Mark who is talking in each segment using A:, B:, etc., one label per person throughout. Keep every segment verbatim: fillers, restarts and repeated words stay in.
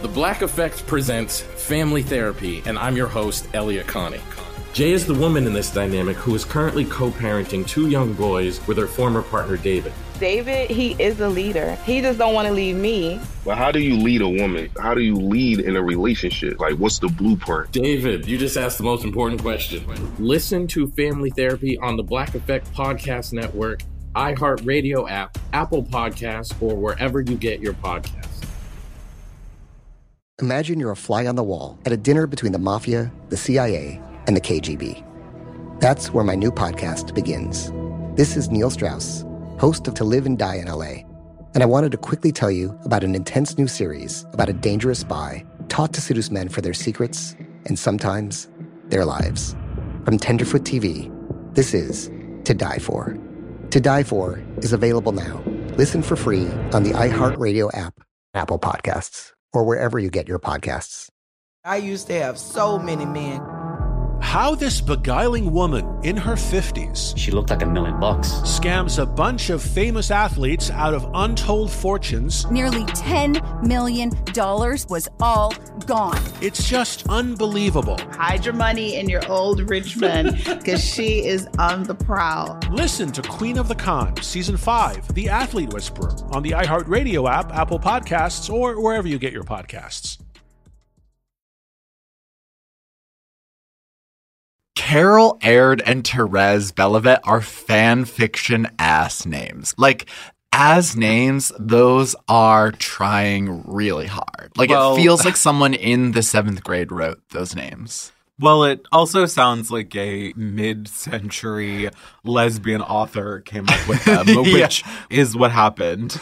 A: The Black Effect presents Family Therapy, and I'm your host, Elliot Connie. Jay is the woman in this dynamic who is currently co-parenting two young boys with her former partner, David.
B: David, he is a leader. He just don't want to leave me.
C: But how do you lead a woman? How do you lead in a relationship? Like, what's the blueprint?
A: David, you just asked the most important question. Listen to Family Therapy on the Black Effect Podcast Network, iHeartRadio app, Apple Podcasts, or wherever you get your podcasts.
D: Imagine you're a fly on the wall at a dinner between the mafia, the C I A, and the K G B. That's where my new podcast begins. This is Neil Strauss, host of To Live and Die in L A, and I wanted to quickly tell you about an intense new series about a dangerous spy taught to seduce men for their secrets and sometimes their lives. From Tenderfoot T V, this is To Die For. To Die For is available now. Listen for free on the iHeartRadio app, Apple Podcasts, or wherever you get your podcasts.
E: I used to have so many men.
F: How this beguiling woman in her fifties,
G: she looked like a million bucks,
F: scams a bunch of famous athletes out of untold fortunes.
H: Nearly ten million dollars was all gone.
F: It's just unbelievable.
I: Hide your money in your old rich man, because she is on the prowl.
F: Listen to Queen of the Con, Season five, The Athlete Whisperer, on the iHeartRadio app, Apple Podcasts, or wherever you get your podcasts.
J: Carol Aird and Therese Belivet are fan fiction ass names. Like, as names, those are trying really hard. Like, well, it feels like someone in the seventh grade wrote those names.
K: Well, it also sounds like a mid-century lesbian author came up with them, yeah. Which is what happened.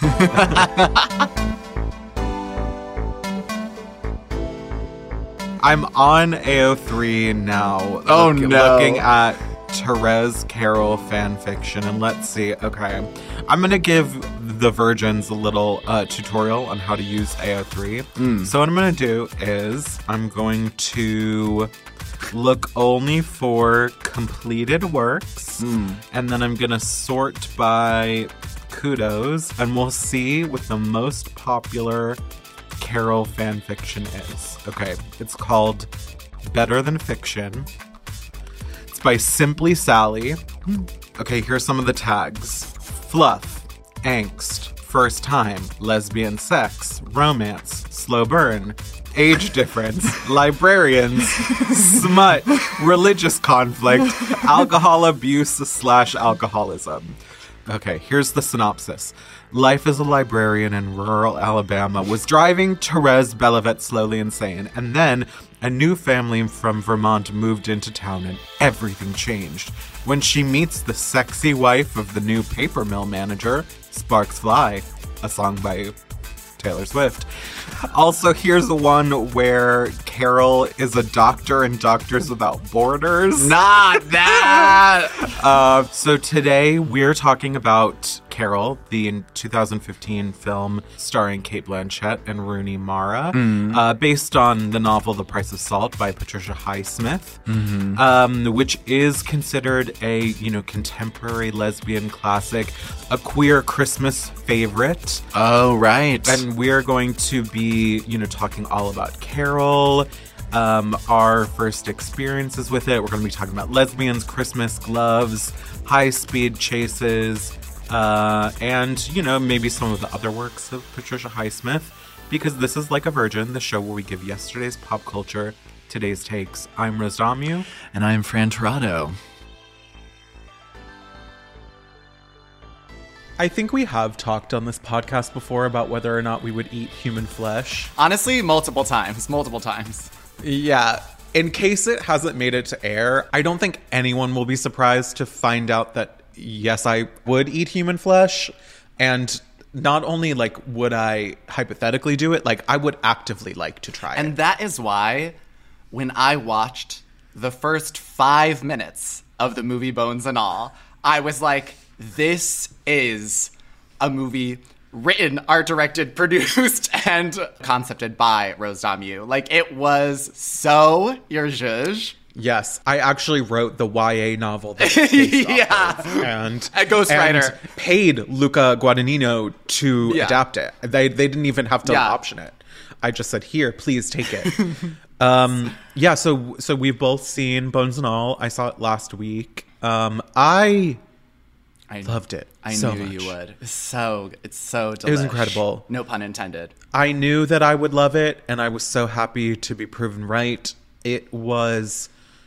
K: I'm on A O three now.
J: Oh,
K: look,
J: no.
K: Looking at Therese Carol fan fiction, and let's see. Okay. I'm going to give the virgins a little uh, tutorial on how to use A O three.
J: Mm.
K: So what I'm going to do is I'm going to look only for completed works,
J: mm.
K: and then I'm going to sort by kudos, and we'll see what the most popular Carol fan fiction is. Okay, it's called Better Than Fiction. It's by Simply Sally. Okay, here's some of the tags. Fluff, angst, first time, lesbian sex, romance, slow burn, age difference, librarians, smut, religious conflict, alcohol abuse slash alcoholism. Okay, here's the synopsis. Life as a librarian in rural Alabama was driving Therese Belivet slowly insane, and then a new family from Vermont moved into town and everything changed when she meets the sexy wife of the new paper mill manager, Sparks Fly, a song by Taylor Swift. Also, here's the one where Carol is a doctor in Doctors Without Borders.
J: Not that!
K: uh, so today we're talking about Carol, the two thousand fifteen film starring Cate Blanchett and Rooney Mara,
J: mm.
K: uh, based on the novel The Price of Salt by Patricia Highsmith,
J: mm-hmm.
K: um, which is considered a, you know, contemporary lesbian classic, a queer Christmas favorite.
J: Oh, right.
K: And we're going to be, you know, talking all about Carol, um, our first experiences with it. We're going to be talking about lesbians, Christmas gloves, high-speed chases, uh, and, you know, maybe some of the other works of Patricia Highsmith, because this is Like a Virgin, the show where we give yesterday's pop culture today's takes. I'm Rose Damu.
J: And I'm Fran Tirado.
K: I think we have talked on this podcast before about whether or not we would eat human flesh.
J: Honestly, multiple times. Multiple times.
K: Yeah. In case it hasn't made it to air, I don't think anyone will be surprised to find out that, yes, I would eat human flesh. And not only, like, would I hypothetically do it, like, I would actively like to try
J: and it.
K: And
J: that is why when I watched the first five minutes of the movie Bones and All, I was like, this is a movie written, art directed, produced, and concepted by Rose Damu. Like, it was so your zhuzh.
K: Yes, I actually wrote the Y A novel that it's based
J: yeah.
K: off of, and
J: a ghostwriter
K: and paid Luca Guadagnino to
J: yeah.
K: adapt it. They they didn't even have to
J: yeah.
K: option it. I just said, "Here, please take it." um, yeah, so so we've both seen Bones and All. I saw it last week. Um, I I loved it.
J: I
K: so
J: knew
K: much.
J: you would. It's so it's so delish.
K: It was incredible.
J: No pun intended.
K: I knew that I would love it, and I was so happy to be proven right. It was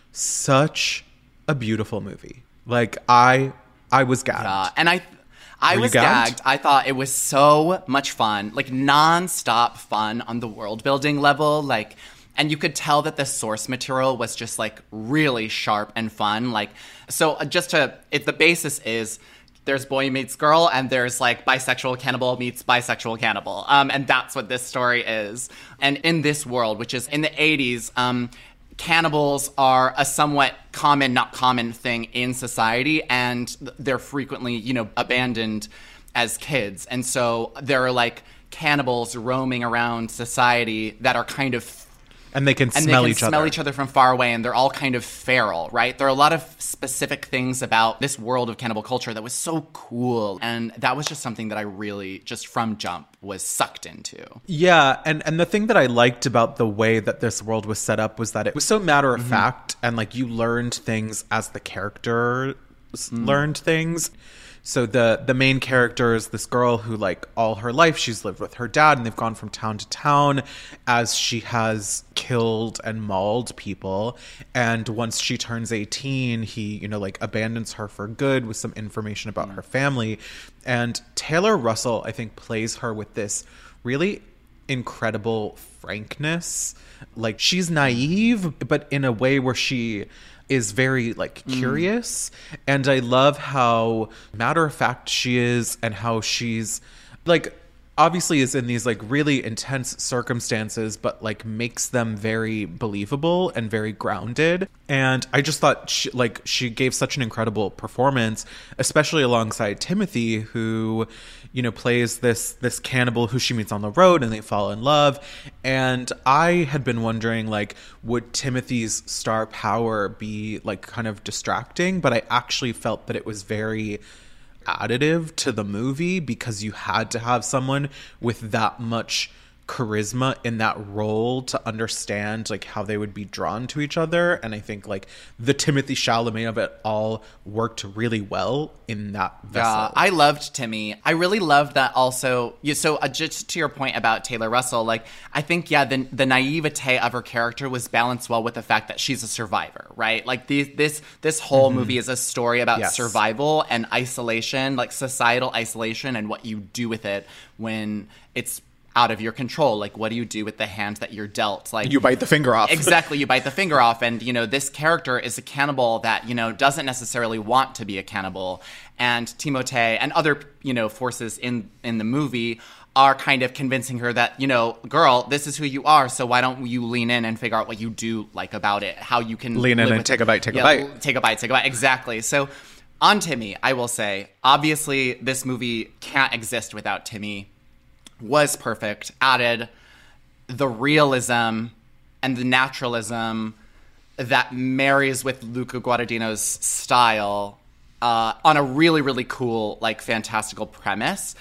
K: such a beautiful movie. Like I I was gagged.
J: Yeah, and I I
K: Were
J: was
K: you gagged?
J: gagged. I thought it was so much fun. Like non-stop fun on the world building level. Like and you could tell that the source material was just like really sharp and fun. Like so uh, just to if the basis is there's boy meets girl, and there's like bisexual cannibal meets bisexual cannibal. Um, and that's what this story is. And in this world, which is in the eighties, um, cannibals are a somewhat common, not common thing in society, and they're frequently, you know, abandoned as kids. And so there are like cannibals roaming around society that are kind of
K: And they can
J: and
K: smell
J: they can
K: each
J: smell
K: other.
J: each other from far away, and they're all kind of feral, right? There are a lot of specific things about this world of cannibal culture that was so cool, and that was just something that I really, just from jump, was sucked into.
K: Yeah, and, and the thing that I liked about the way that this world was set up was that it was so matter of
J: Mm-hmm.
K: fact, and like you learned things as the characters
J: Mm.
K: learned things. So the the main character is this girl who, like, all her life she's lived with her dad, and they've gone from town to town as she has killed and mauled people. And once she turns eighteen, he, you know, like abandons her for good with some information about her family. And Taylor Russell, I think, plays her with this really incredible frankness. Like, she's naive, but in a way where she is very like curious. Mm. And I love how matter of fact she is, and how she's like obviously is in these like really intense circumstances, but like makes them very believable and very grounded. And I just thought she, like she gave such an incredible performance, especially alongside Timothy, who, you know, plays this this cannibal who she meets on the road, and they fall in love. And I had been wondering, like, would Timothy's star power be like kind of distracting? But I actually felt that it was very additive to the movie, because you had to have someone with that much charisma in that role to understand like how they would be drawn to each other. And I think like the Timothy Chalamet of it all worked really well in that vessel.
J: Yeah, I loved Timmy. I really loved that also. Yeah, so uh, just to your point about Taylor Russell, like I think, yeah, the, the naivete of her character was balanced well with the fact that she's a survivor, right? Like the, this this whole mm-hmm. movie is a story about
K: yes.
J: survival and isolation, like societal isolation, and what you do with it when it's out of your control. Like, what do you do with the hand that you're dealt? Like,
K: you bite the finger off.
J: Exactly, you bite the finger off. And, you know, this character is a cannibal that, you know, doesn't necessarily want to be a cannibal. And Timothée and other, you know, forces in, in the movie are kind of convincing her that, you know, girl, this is who you are, so why don't you lean in and figure out what you do like about it, how you can
K: lean in and take a bite, take a bite.
J: Take a bite, take a bite, exactly. So on Timmy, I will say, obviously this movie can't exist without Timmy. Was perfect, added the realism and the naturalism that marries with Luca Guadagnino's style uh, on a really, really cool, like, fantastical premise.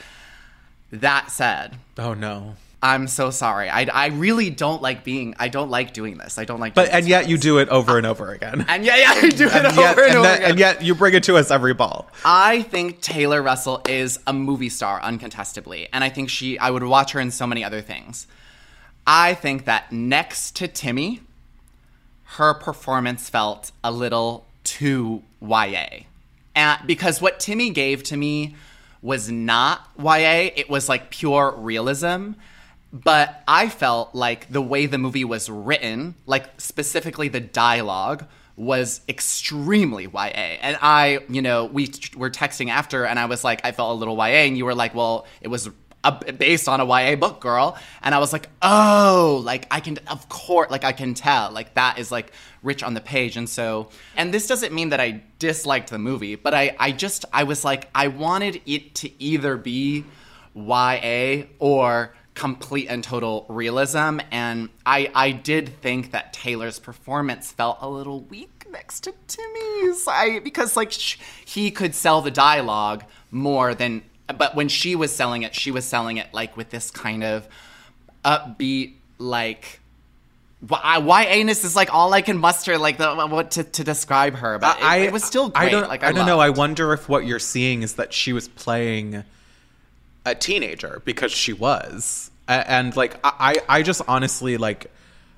J: That said,
K: oh no,
J: I'm so sorry. I, I really don't like being. I don't like doing this. I don't like.
K: But
J: doing
K: and
J: this
K: yet you do it over and over again.
J: And yeah, yeah, you do it
K: and
J: over
K: yet,
J: and,
K: and
J: over
K: that,
J: again.
K: And yet you bring it to us every ball.
J: I think Taylor Russell is a movie star, uncontestably, and I think she. I would watch her in so many other things. I think that next to Timmy, her performance felt a little too Y A, and because what Timmy gave to me was not Y A. It was like pure realism. But I felt like the way the movie was written, like specifically the dialogue, was extremely Y A. And I, you know, we were texting after, and I was like, I felt a little Y A, and you were like, well, it was a, based on a Y A book, girl. And I was like, oh, like I can, of course, like I can tell, like that is like rich on the page. And so, and this doesn't mean that I disliked the movie, but I, I just, I was like, I wanted it to either be Y A or complete and total realism. And I I did think that Taylor's performance felt a little weak next to Timmy's. I because like sh- he could sell the dialogue more than, but when she was selling it, she was selling it like with this kind of upbeat, like, why, why anus is like all I can muster, like the what to, to describe her, but it,
K: I,
J: it was still great.
K: I don't,
J: like I,
K: I don't
J: loved.
K: know. I wonder if what you're seeing is that she was playing a teenager, because she was, and, and like I, I just honestly like,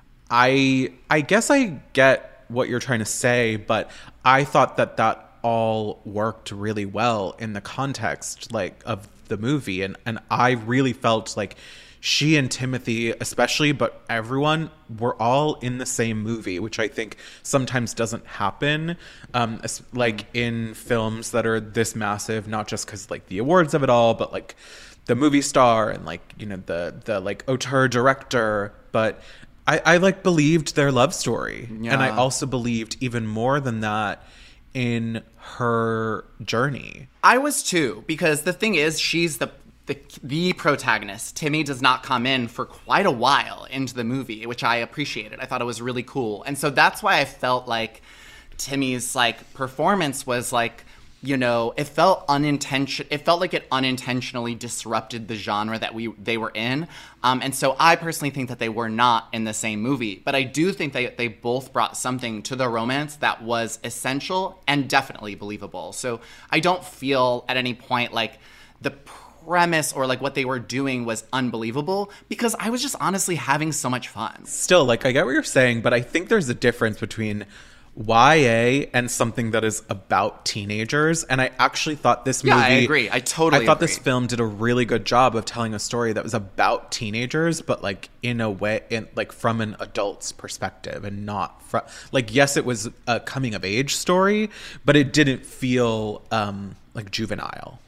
K: I, I guess I get what you're trying to say, but I thought that that all worked really well in the context, like, of the movie, and and I really felt like she and Timothy especially, but everyone, were all in the same movie, which I think sometimes doesn't happen, um, like in films that are this massive, not just because like the awards of it all, but like the movie star and like, you know, the the like auteur director. But I, I like believed their love story. Yeah. And I also believed even more than that in her journey.
J: I was too, because the thing is, she's the The, the protagonist. Timmy does not come in for quite a while into the movie, which I appreciated. I thought it was really cool. And so that's why I felt like Timmy's like performance was like, you know, it felt unintentional. It felt like it unintentionally disrupted the genre that we they were in. Um, and so I personally think that they were not in the same movie. But I do think they, they both brought something to the romance that was essential and definitely believable. So I don't feel at any point like the premise or like what they were doing was unbelievable, because I was just honestly having so much fun.
K: Still, like, I get what you're saying, but I think there's a difference between Y A and something that is about teenagers. And I actually thought this movie...
J: Yeah, I agree. I totally
K: I thought
J: agree.
K: This film did a really good job of telling a story that was about teenagers, but like in a way, in like from an adult's perspective, and not from... Like, yes, it was a coming of age story, but it didn't feel um, like juvenile.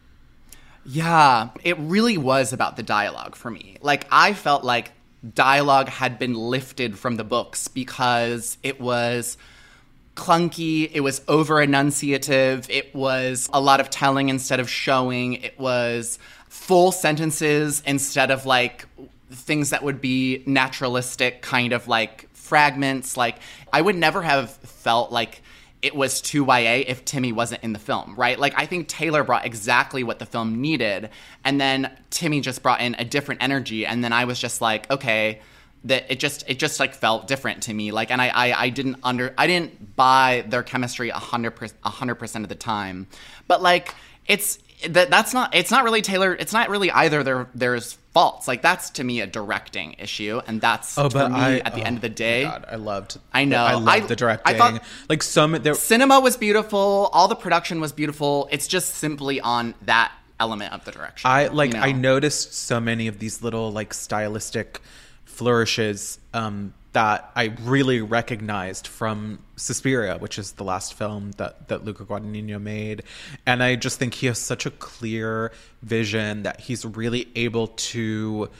J: Yeah, it really was about the dialogue for me. Like, I felt like dialogue had been lifted from the books because it was clunky, it was over-enunciative, it was a lot of telling instead of showing, it was full sentences instead of, like, things that would be naturalistic, kind of, like, fragments. Like, I would never have felt like it was too Y A if Timmy wasn't in the film, right? Like, I think Taylor brought exactly what the film needed, and then Timmy just brought in a different energy, and then I was just like, okay, that it just it just like felt different to me. Like, and I I, I didn't under I didn't buy their chemistry a hundred a hundred percent of the time, but like it's that that's not it's not really Taylor. It's not really either their there's faults. Like, that's to me a directing issue, and that's
K: oh,
J: for
K: but
J: me
K: I,
J: at the
K: oh,
J: end of the day.
K: God, I loved.
J: I know.
K: I loved
J: I,
K: the directing.
J: I thought
K: like some there,
J: cinema was beautiful. All the production was beautiful. It's just simply on that element of the direction.
K: I like.
J: You know?
K: I noticed so many of these little like stylistic flourishes um, that I really recognized from Suspiria, which is the last film that, that Luca Guadagnino made. And I just think he has such a clear vision that he's really able to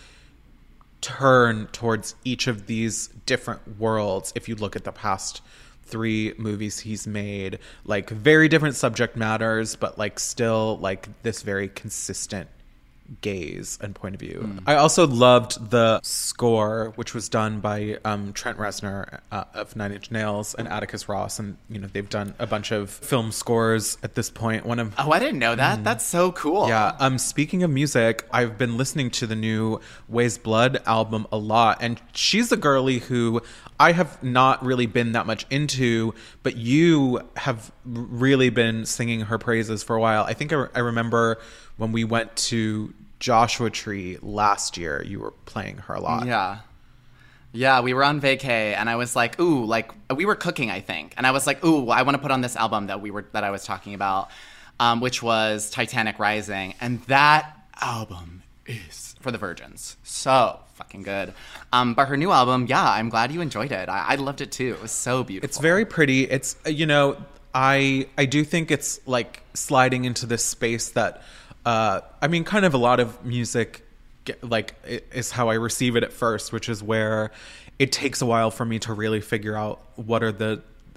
K: turn towards each of these different worlds. If you look at the past three movies he's made, like very different subject matters, but like still like this very consistent gaze and point of view. Mm. I also loved the score, which was done by um, Trent Reznor uh, of Nine Inch Nails and Atticus Ross, and you know they've done a bunch of film scores at this point. One of
J: oh, I didn't know that. Mm, That's so cool.
K: Yeah. Um. Speaking of music, I've been listening to the new Ways Blood album a lot, and she's a girly who I have not really been that much into, but you have really been singing her praises for a while. I think I, re- I remember when we went to Joshua Tree last year, you were playing her a lot.
J: Yeah. Yeah, we were on vacay, and I was like, ooh, like, we were cooking, I think. And I was like, ooh, I want to put on this album that we were that I was talking about, um, which was Titanic Rising. And that album is for the virgins. So fucking good. Um, but her new album, yeah, I'm glad you enjoyed it. I, I loved it too. It was so beautiful.
K: It's very pretty. It's, you know, I I do think it's like sliding into this space that, uh, I mean, kind of a lot of music, like, is how I receive it at first, which is where it takes a while for me to really figure out what are the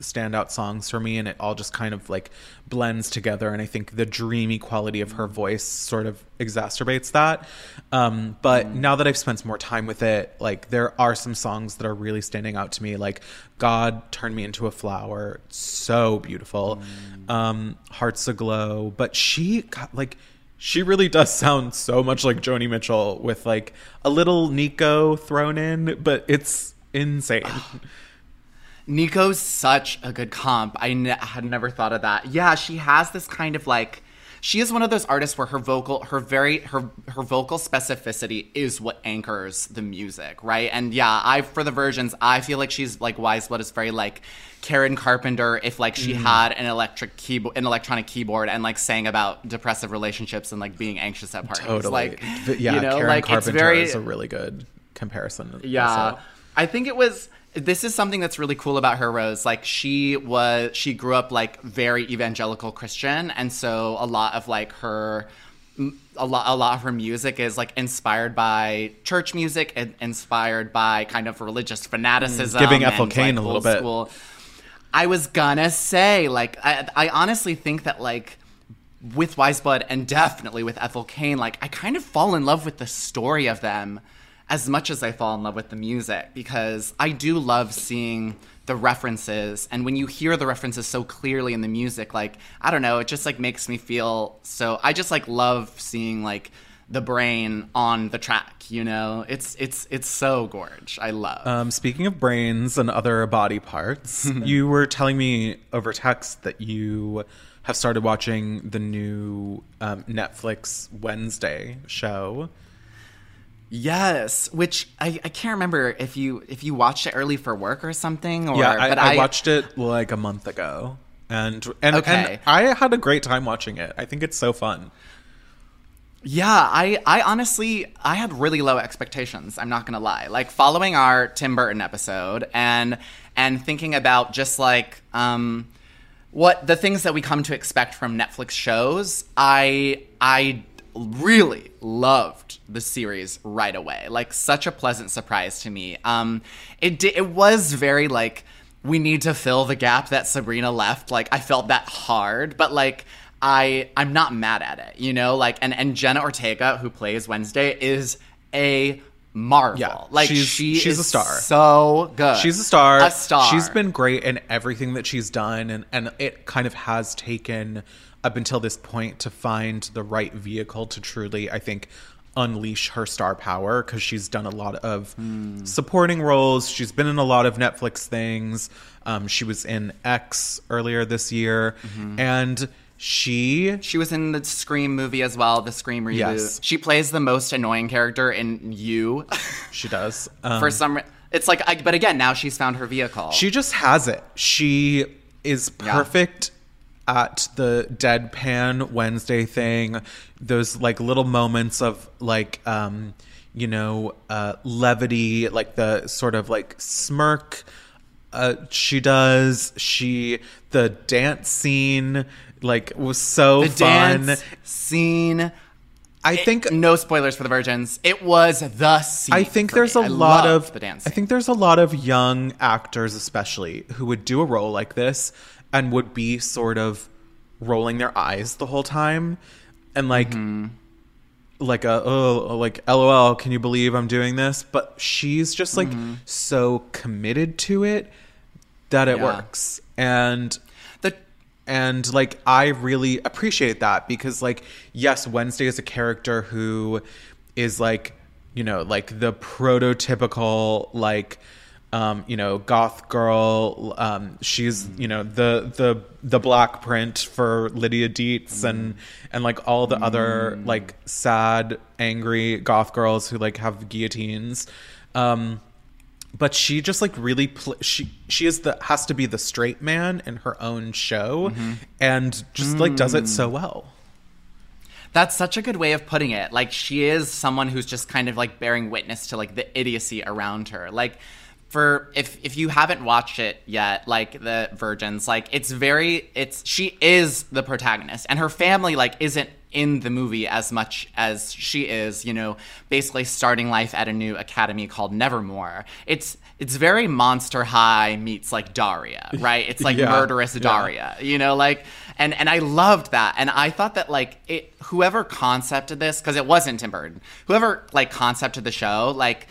K: standout songs for me, and it all just kind of like blends together. And I think the dreamy quality of her voice sort of exacerbates that. Um, but mm. now that I've spent more time with it, like there are some songs that are really standing out to me. Like God Turned Me Into a Flower, so beautiful. Mm. Um, Hearts Aglow. But she got like, she really does sound so much like Joni Mitchell with like a little Nico thrown in, but it's insane.
J: Nico's such a good comp. I ne- had never thought of that. Yeah, she has this kind of like, she is one of those artists where her vocal, her very, her her vocal specificity is what anchors the music, right? And yeah, I for the versions, I feel like she's like Wise Blood is very like Karen Carpenter if like she mm. had an electric keyboard, an electronic keyboard, and like sang about depressive relationships and like being anxious at parties.
K: Totally.
J: Like,
K: yeah,
J: you know,
K: Karen
J: like
K: Carpenter
J: it's very,
K: is a really good comparison.
J: Yeah,
K: also.
J: I think it was. This is something that's really cool about her, Rose. Like she was, she grew up like very evangelical Christian, and so a lot of like her, a lot, a lot of her music is like inspired by church music and inspired by kind of religious fanaticism.
K: Mm, giving Ethel
J: and,
K: Cain
J: like,
K: a little bit.
J: School. I was gonna say, like, I, I honestly think that like with Wise Blood and definitely with Ethel Cain, like I kind of fall in love with the story of them as much as I fall in love with the music, because I do love seeing the references. And when you hear the references so clearly in the music, like, I don't know, it just like makes me feel so, I just like love seeing like the brain on the track, you know? It's it's it's so gorge. I love.
K: Um, speaking of brains and other body parts, you were telling me over text that you have started watching the new um, Netflix Wednesday show.
J: Yes, which I, I can't remember if you if you watched it early for work or something. Or,
K: yeah, I,
J: but
K: I,
J: I
K: watched it like a month ago, and and,
J: okay.
K: and I had a great time watching it. I think it's so fun.
J: Yeah, I, I honestly, I had really low expectations. I'm not gonna lie. Like following our Tim Burton episode and and thinking about just like um, what the things that we come to expect from Netflix shows. I I. really loved the series right away. Like such a pleasant surprise to me. Um, it di- it was very like, we need to fill the gap that Sabrina left. Like I felt that hard, but like I I'm not mad at it, you know? Like and, and Jenna Ortega, who plays Wednesday, is a marvel.
K: Yeah,
J: like
K: she's,
J: she
K: she's
J: is
K: a star.
J: So good.
K: She's a star.
J: A star.
K: She's been great in everything that she's done, and, and it kind of has taken up until this point to find the right vehicle to truly, I think, unleash her star power, because she's done a lot of mm. supporting roles. She's been in a lot of Netflix things. Um, she was in X earlier this year, mm-hmm. and she
J: she was in the Scream movie as well, the Scream reboot.
K: Yes.
J: She plays the most annoying character in You.
K: She does. Um,
J: For some, it's like, I, but again, now she's found her vehicle.
K: She just has it. She is perfect. Yeah. At the deadpan Wednesday thing, those like little moments of like, um, you know, uh, levity, like the sort of like smirk uh, she does. She, the dance scene, like was so
J: the
K: fun.
J: Dance scene.
K: I think
J: it, no spoilers for the virgins. It was the scene.
K: I think there's
J: me.
K: a
J: I
K: lot of
J: the dance
K: I think there's a lot of young actors, especially, who would do a role like this and would be sort of rolling their eyes the whole time, and like, mm-hmm. like a oh, like L O L. Can you believe I'm doing this? But she's just like mm-hmm. so committed to it that it yeah. works, and
J: the
K: and like I really appreciate that, because like yes, Wednesday is a character who is like, you know, like the prototypical like. Um, you know, goth girl. Um, she's, you know, the the the black print for Lydia Dietz, and and like all the other like sad, angry goth girls who like have guillotines. Um, but she just like really pl- she she is the has to be the straight man in her own show, mm-hmm. and just like does it so well.
J: That's such a good way of putting it. Like she is someone who's just kind of like bearing witness to like the idiocy around her. Like. for if if you haven't watched it yet, like the Virgins, like it's very it's she is the protagonist, and her family like isn't in the movie as much as she is, you know, basically starting life at a new academy called Nevermore. It's it's very Monster High meets like Daria, right? It's like
K: Yeah,
J: murderous
K: yeah.
J: Daria, you know, like and and I loved that, and I thought that like it whoever concepted this, because it wasn't Tim Burton, whoever like concepted the show, like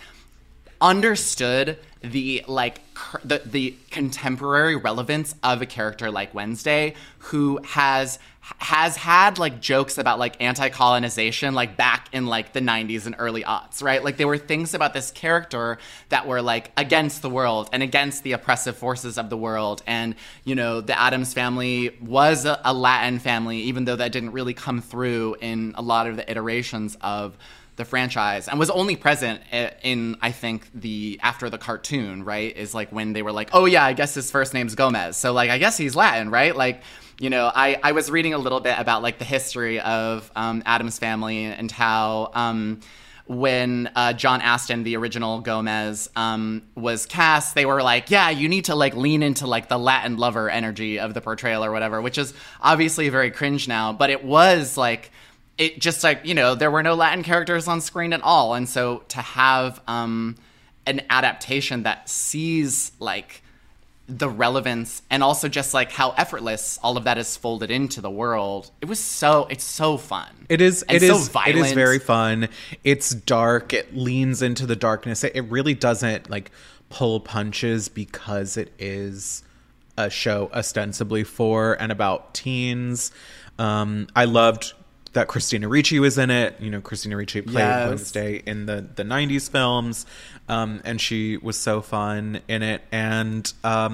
J: understood the like cur- the the contemporary relevance of a character like Wednesday, who has has had like jokes about like anti-colonization like back in like the nineties and early aughts, right? Like there were things about this character that were like against the world and against the oppressive forces of the world. And, you know, the Addams family was a, a Latin family, even though that didn't really come through in a lot of the iterations of the franchise, and was only present in, I think, the after the cartoon, right, is like when they were like, oh yeah, I guess his first name's Gomez, so like I guess he's Latin, right? Like, you know, I, I was reading a little bit about like the history of um, Addams family and how um, when uh, John Astin, the original Gomez, um, was cast, they were like, yeah, you need to like lean into like the Latin lover energy of the portrayal or whatever, which is obviously very cringe now, but it was like, it just like, you know, there were no Latin characters on screen at all. And so to have um, an adaptation that sees like the relevance and also just like how effortless all of that is folded into the world, it was so, it's so fun.
K: It is,
J: and
K: it
J: so
K: is,
J: violent.
K: it is very fun. It's dark. It leans into the darkness. It, it really doesn't like pull punches because it is a show ostensibly for and about teens. Um, I loved that Christina Ricci was in it. You know, Christina Ricci played
J: Yes.
K: Wednesday in the, the nineties films. Um, and she was so fun in it. And, um,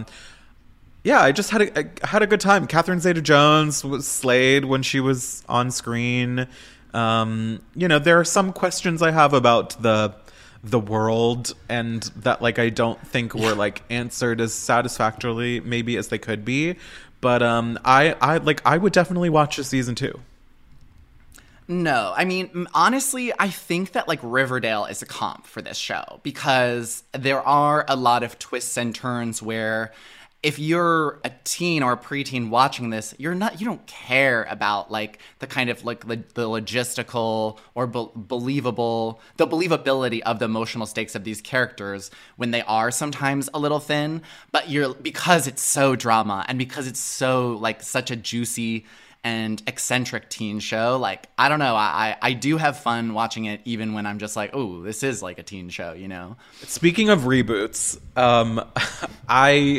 K: yeah, I just had a, I had a good time. Catherine Zeta-Jones was slayed when she was on screen. Um, you know, there are some questions I have about the, the world, and that like, I don't think were like answered as satisfactorily maybe as they could be. But, um, I, I like, I would definitely watch a season two.
J: No, I mean, m- honestly, I think that like Riverdale is a comp for this show, because there are a lot of twists and turns where if you're a teen or a preteen watching this, you're not, you don't care about like the kind of like the, the logistical or be- believable, the believability of the emotional stakes of these characters when they are sometimes a little thin, but you're, because it's so drama and because it's so like such a juicy and eccentric teen show, like, I don't know, I, I do have fun watching it even when I'm just like, oh, this is like a teen show, you know?
K: Speaking of reboots, um, I,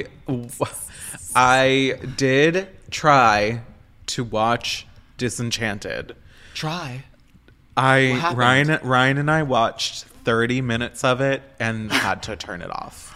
K: I did try to watch Disenchanted.
J: Try?
K: I, Ryan, Ryan and I watched thirty minutes of it and had to turn it off.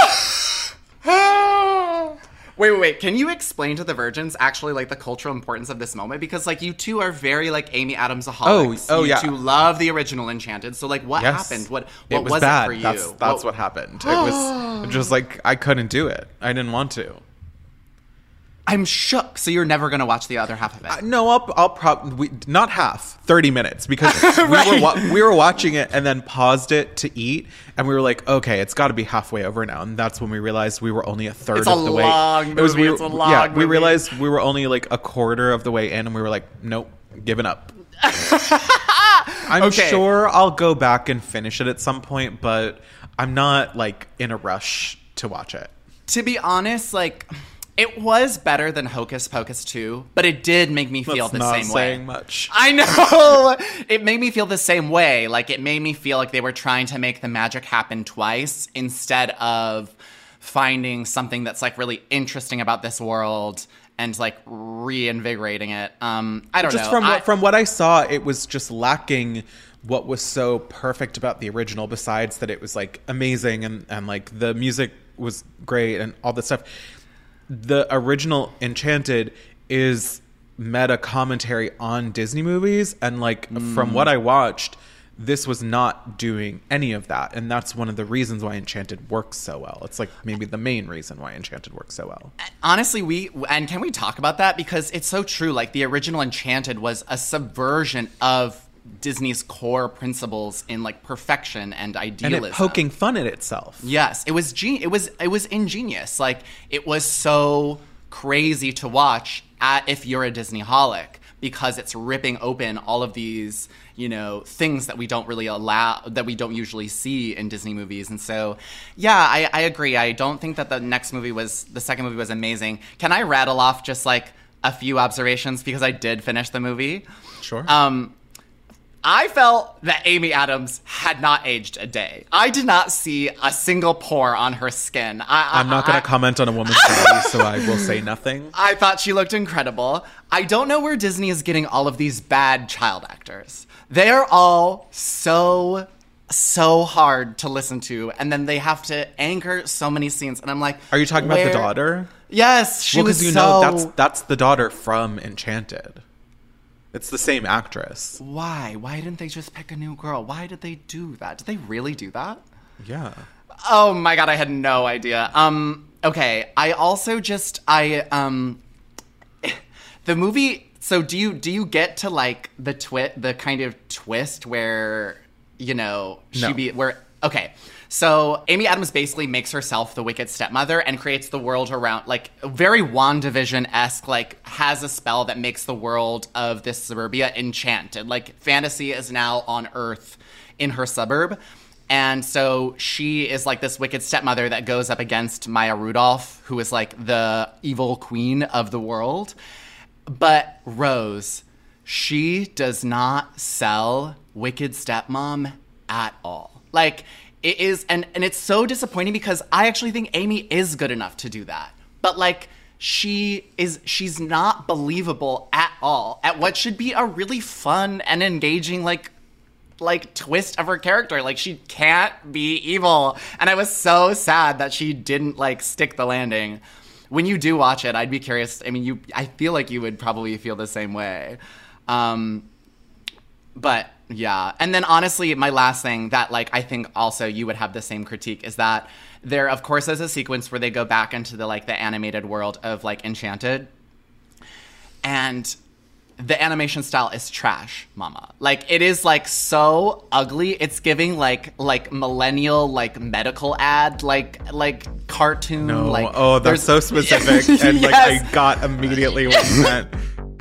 J: Wait, wait, wait. Can you explain to the Virgins actually like the cultural importance of this moment? Because like you two are very like Amy Adams-aholics.
K: Oh, oh,
J: you
K: yeah.
J: two love the original Enchanted. So like what
K: Yes.
J: happened? What
K: It
J: what
K: was
J: was,
K: bad.
J: it for you?
K: That's, that's what happened. It was just like, I couldn't do it. I didn't want to.
J: I'm shook. So you're never going to watch the other half of it?
K: Uh, no, I'll, I'll probably not half, thirty minutes, because
J: Right.
K: we were wa- we were watching it and then paused it to eat, and we were like, okay, it's got to be halfway over now, and that's when we realized we were only a third
J: It's
K: of
J: a
K: the way.
J: long
K: It was
J: movie.
K: we,
J: It's a long
K: yeah. We
J: movie.
K: realized we were only like a quarter of the way in, and we were like, nope, giving up. I'm
J: Okay.
K: sure I'll go back and finish it at some point, but I'm not like in a rush to watch it.
J: To be honest, like, it was better than Hocus Pocus two, but it did make me feel
K: That's
J: the
K: not
J: same way.
K: saying much.
J: I know! It made me feel the same way. Like, it made me feel like they were trying to make the magic happen twice instead of finding something that's, like, really interesting about this world and, like, reinvigorating it. Um, I don't
K: just
J: know.
K: from
J: I-
K: what, from what I saw, it was just lacking what was so perfect about the original, besides that it was, like, amazing and, and like, the music was great and all this stuff. The original Enchanted is meta commentary on Disney movies, and like
J: Mm.
K: from what I watched, this was not doing any of that, and that's one of the reasons why Enchanted works so well. It's like maybe the main reason why Enchanted works so well.
J: Honestly, we and can we talk about that, because it's so true. Like, the original Enchanted was a subversion of Disney's core principles in like perfection and idealism.
G: And it poking fun at itself.
J: Yes, it was gen- it was it was ingenious. Like it was so crazy to watch at, if you're a Disney-holic, because it's ripping open all of these, you know, things that we don't really allow, that we don't usually see in Disney movies. And so, yeah, I, I agree. I don't think that the next movie was, the second movie was amazing. Can I rattle off just like a few observations because I did finish the movie?
G: Sure.
J: Um, I felt that Amy Adams had not aged a day. I did not see a single pore on her skin. I,
G: I'm not going to comment on a woman's body, so I will say nothing.
J: I thought she looked incredible. I don't know where Disney is getting all of these bad child actors. They are all so, so hard to listen to, and then they have to anchor so many scenes, and I'm like,
G: are you talking
J: where?
G: about the daughter?
J: Yes, she
G: well,
J: was
G: you
J: so...
G: know that's that's the daughter from Enchanted. It's the same actress.
J: Why? Why didn't they just pick a new girl? Why did they do that? Did they really do that?
G: Yeah.
J: Oh my god, I had no idea. Um, okay, I also just I um the movie, so do you do you get to like the twi- the kind of twist where, you know, she
G: no.
J: be where okay. So Amy Adams basically makes herself the wicked stepmother and creates the world around, like, very WandaVision-esque, like, has a spell that makes the world of this suburbia enchanted. Like, fantasy is now on Earth in her suburb. And so she is, like, this wicked stepmother that goes up against Maya Rudolph, who is, like, the evil queen of the world. But Rose, she does not sell wicked stepmom at all. Like... It is, and, and it's so disappointing because I actually think Amy is good enough to do that. But, like, she is, she's not believable at all at what should be a really fun and engaging, like, like, twist of her character. Like, she can't be evil. And I was so sad that she didn't, like, stick the landing. When you do watch it, I'd be curious. I mean, you, I feel like you would probably feel the same way. Um, but... Yeah. And then honestly, my last thing that, like, I think also you would have the same critique is that there, of course, is a sequence where they go back into the, like, the animated world of, like, Enchanted. And the animation style is trash, mama. Like, it is, like, so ugly. It's giving, like, like millennial, like, medical ad, like, like, cartoon.
G: No.
J: Like,
G: oh, that's so specific. And, like,
J: yes.
G: I got immediately what you meant.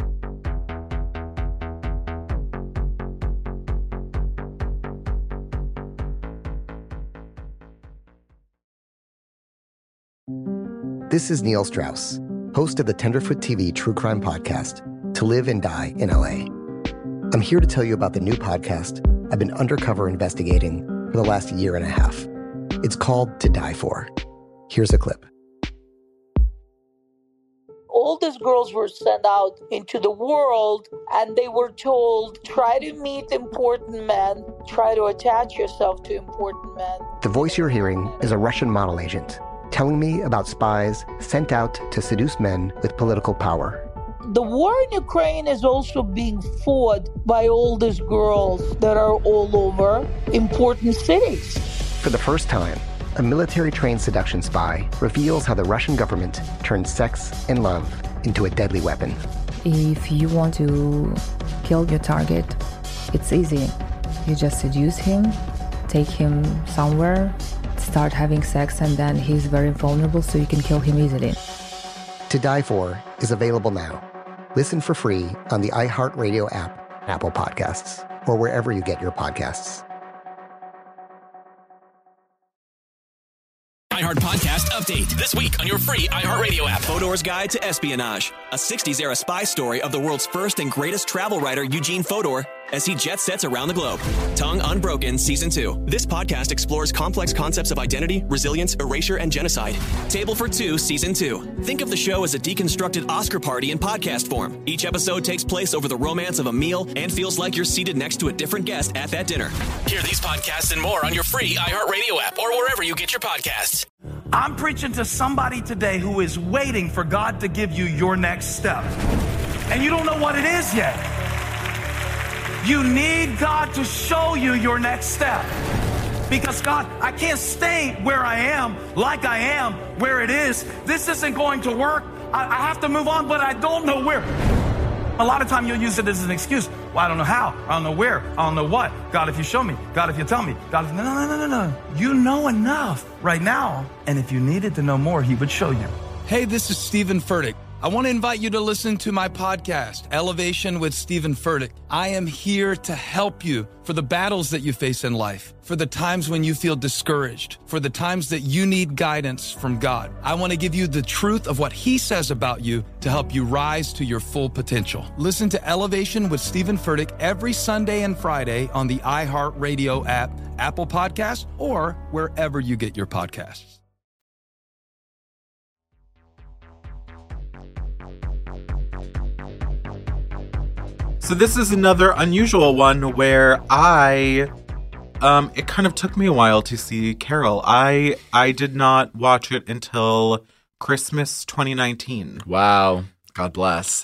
D: This is Neil Strauss, host of the Tenderfoot T V true crime podcast, To Live and Die in L A. I'm here to tell you about the new podcast I've been undercover investigating for the last year and a half. It's called To Die For. Here's a clip.
L: All these girls were sent out into the world and they were told, try to meet important men, try to attach yourself to important men.
D: The voice you're hearing is a Russian model agent telling me about spies sent out to seduce men with political power.
L: The war in Ukraine is also being fought by all these girls that are all over important cities.
D: For the first time, a military-trained seduction spy reveals how the Russian government turned sex and love into a deadly weapon.
M: If you want to kill your target, it's easy. You just seduce him, take him somewhere, start having sex, and then he's very vulnerable, so you can kill him easily.
D: To Die For is available now. Listen for free on the iHeartRadio app, Apple Podcasts, or wherever you get your podcasts.
N: iHeart Podcast Update. This week on your free iHeartRadio app. Fodor's Guide to Espionage. A sixties-era spy story of the world's first and greatest travel writer, Eugene Fodor, as he jet sets around the globe. Tongue Unbroken Season two. This podcast explores complex concepts of identity, resilience, erasure, and genocide. Table for Two Season two. Think of the show as a deconstructed Oscar party in podcast form. Each episode takes place over the romance of a meal and feels like you're seated next to a different guest at that dinner. Hear these podcasts and more on your free iHeartRadio app or wherever you get your podcasts.
O: I'm preaching to somebody today who is waiting for God to give you your next step. And you don't know what it is yet. You need God to show you your next step. Because God, I can't stay where I am, like I am, where it is. This isn't going to work. I, I have to move on, but I don't know where. A lot of time you'll use it as an excuse. Well, I don't know how. I don't know where. I don't know what. God, if you show me. God, if you tell me. God, if... No, no, no, no, no. You know enough right now. And if you needed to know more, he would show you. Hey, this is Stephen Furtick. I want to invite you to listen to my podcast, Elevation with Stephen Furtick. I am here to help you for the battles that you face in life, for the times when you feel discouraged, for the times that you need guidance from God. I want to give you the truth of what he says about you to help you rise to your full potential. Listen to Elevation with Stephen Furtick every Sunday and Friday on the iHeartRadio app, Apple Podcasts, or wherever you get your podcasts.
K: So this is another unusual one where I, um, it kind of took me a while to see Carol. I I did not watch it until Christmas twenty nineteen.
J: Wow. God bless.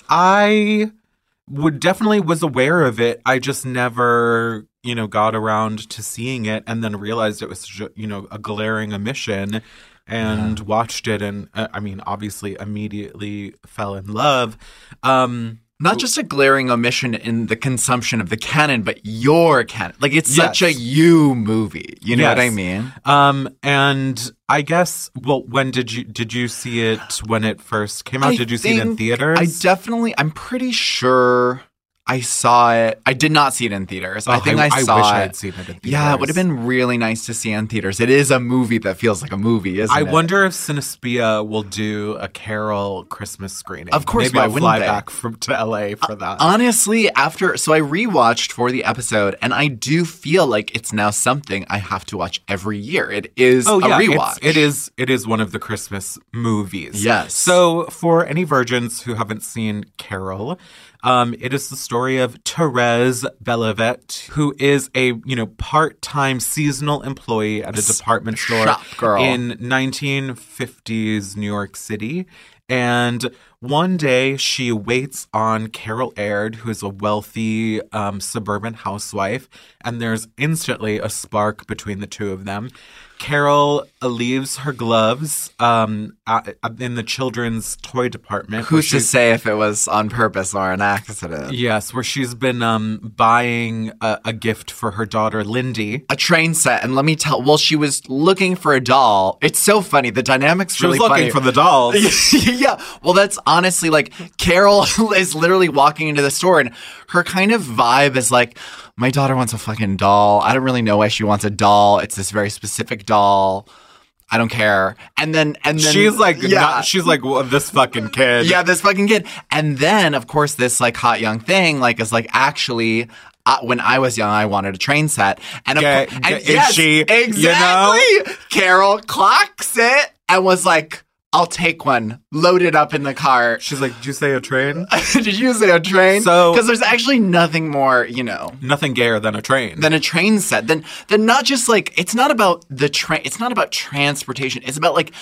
K: I would definitely was aware of it. I just never, you know, got around to seeing it and then realized it was, you know, a glaring omission and yeah. watched it. And uh, I mean, obviously immediately fell in love. Um,
J: Not just a glaring omission in the consumption of the canon, but your canon. Like, it's
K: yes.
J: such a you movie. You know
K: yes.
J: what I mean?
K: Um, and I guess, well, when did you did you see it when it first came out?
J: I
K: did you see it in theaters?
J: I definitely, I'm pretty sure I saw it. I did not see it in theaters.
K: Oh,
J: I think I,
K: I,
J: saw
K: I wish
J: it.
K: I had seen it in theaters.
J: Yeah, it would have been really nice to see it in theaters. It is a movie that feels like a movie, isn't
K: I
J: it?
K: I wonder if Cinespia will do a Carol Christmas screening.
J: Of course,
K: Maybe
J: why
K: I'll
J: wouldn't
K: fly
J: they?
K: back from to L A for that.
J: Uh, honestly, after so I rewatched for the episode, and I do feel like it's now something I have to watch every year. It is
K: oh,
J: a
K: yeah,
J: rewatch.
K: It's, it is. It is one of the Christmas movies.
J: Yes.
K: So for any virgins who haven't seen Carol, um, it is the story of Therese Belivet, who is a you know part-time seasonal employee at a department store
J: Shop girl.
K: in nineteen fifties New York City. And one day she waits on Carol Aird, who is a wealthy um, suburban housewife, and there's instantly a spark between the two of them. Carol leaves her gloves um, at, in the children's toy department.
J: Who's to say if it was on purpose or an accident?
K: Yes, where she's been um, buying a, a gift for her daughter, Lindy.
J: A train set. And let me tell, well, she was looking for a doll. It's so funny. The dynamic's
K: She
J: really
K: was looking
J: funny.
K: for the dolls.
J: Yeah. Well, that's honestly like Carol is literally walking into the store and her kind of vibe is like, my daughter wants a fucking doll. I don't really know why she wants a doll. It's this very specific doll. I don't care. And then, and then
K: she's like,
J: yeah,
K: not, she's like, well, this fucking kid.
J: Yeah, this fucking kid. And then, of course, this like hot young thing, like, is like, actually, uh, when I was young, I wanted a train set. And,
K: Get,
J: of,
K: get,
J: and
K: is
J: yes,
K: she,
J: exactly.
K: You know?
J: Carol clocks it and was like, I'll take one. Load it up in the cart.
K: She's like, did you say a train?
J: Did you say a train?
K: So,
J: because there's actually nothing more, you know,
K: nothing gayer than a train.
J: Than a train set. Then, then not just like it's not about the train. It's not about transportation. It's about like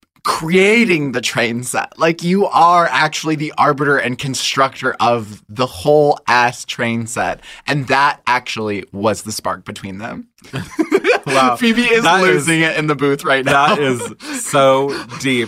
J: creating the train set. Like you are actually the arbiter and constructor of the whole ass train set, and that actually was the spark between them.
K: Wow.
J: Phoebe is
K: that
J: losing
K: is,
J: it in the booth right now.
K: That is so deep.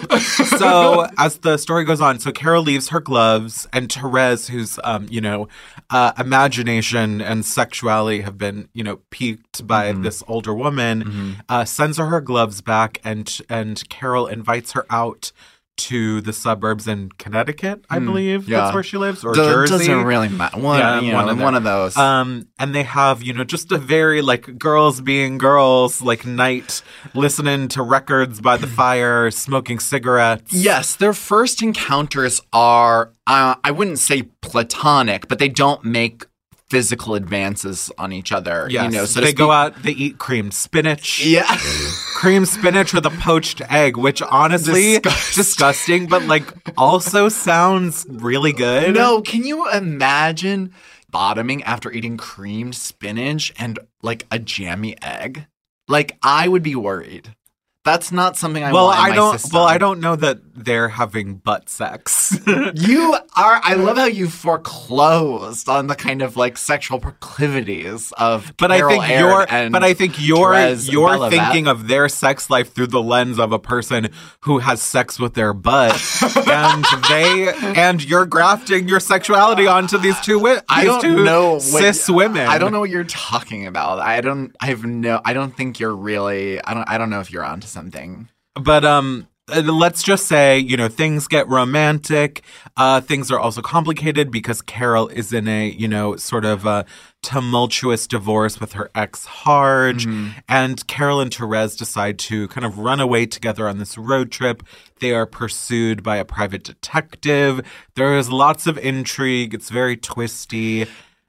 K: So as the story goes on, so Carol leaves her gloves and Therese, whose, um, you know, uh, imagination and sexuality have been, you know, piqued by mm-hmm. this older woman, mm-hmm. uh, sends her her gloves back and, and Carol invites her out to the suburbs in Connecticut, I believe.
J: Yeah.
K: That's where she lives, or
J: D-
K: Jersey.
J: Doesn't really matter. One,
K: yeah,
J: you know,
K: one, of
J: one of those.
K: Um, and they have, you know, just a very like girls being girls, like night, listening to records by the fire, smoking cigarettes.
J: Yes, their first encounters are, uh, I wouldn't say platonic, but they don't make physical advances on each other.
K: Yes,
J: you know, so
K: they
J: speak-
K: go out, they eat creamed spinach.
J: Yeah.
K: Cream spinach with a poached egg, which honestly, disgusting. disgusting, but like also sounds really good.
J: No, can you imagine bottoming after eating creamed spinach and like a jammy egg? Like, I would be worried. That's not something I
K: well,
J: want in
K: I
J: my
K: don't.
J: system.
K: Well, I don't know that they're having butt sex.
J: You are. I love how you foreclosed on the kind of like sexual proclivities of.
K: But
J: Carol
K: I think
J: Aird
K: you're.
J: and
K: But I think you're.
J: Therese
K: You're
J: Belivet.
K: thinking of their sex life through the lens of a person who has sex with their butt, and they and you're grafting your sexuality onto these two. Wi- these
J: I don't
K: two
J: know
K: cis
J: what,
K: women.
J: I don't know what you're talking about. I don't. I have no. I don't think you're really. I don't. I don't know if you're onto something.
K: But um, let's just say, you know, things get romantic. Uh, things are also complicated because Carol is in a, you know, sort of a tumultuous divorce with her ex Harge.
J: Mm-hmm.
K: And Carol and Therese decide to kind of run away together on this road trip. They are pursued by a private detective. There is lots of intrigue. It's very twisty.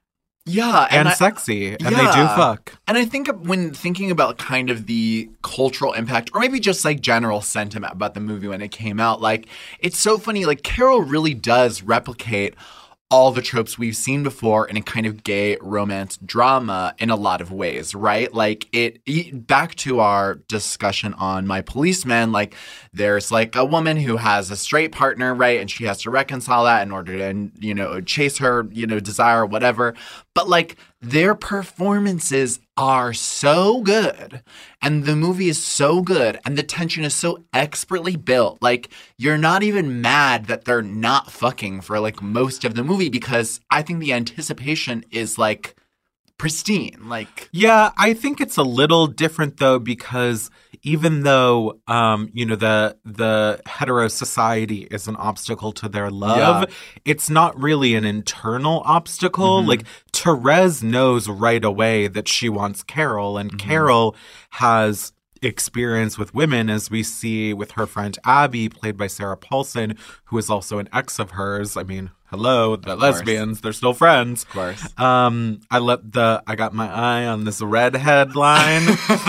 J: Yeah,
K: and,
J: and I,
K: sexy, and
J: yeah.
K: they do fuck.
J: And I think when thinking about kind of the cultural impact, or maybe just like general sentiment about the movie when it came out, like it's so funny. Like Carol really does replicate all the tropes we've seen before in a kind of gay romance drama in a lot of ways, right? Like it, back to our discussion on My Policeman, like there's like a woman who has a straight partner, right? And she has to reconcile that in order to, you know, chase her, you know, desire, whatever. But like their performances are so good and the movie is so good and the tension is so expertly built. Like you're not even mad that they're not fucking for like most of the movie because I think the anticipation is like pristine. Like,
K: yeah, I think it's a little different though, because even though, um, you know, the the hetero society is an obstacle to their love, yeah. it's not really an internal obstacle. Mm-hmm. Like Therese knows right away that she wants Carol, and mm-hmm. Carol has experience with women, as we see with her friend Abby, played by Sarah Paulson, who is also an ex of hers. I mean, hello, they're lesbians. They're still friends.
J: Of course.
K: Um, I let the I got my eye on this redhead line.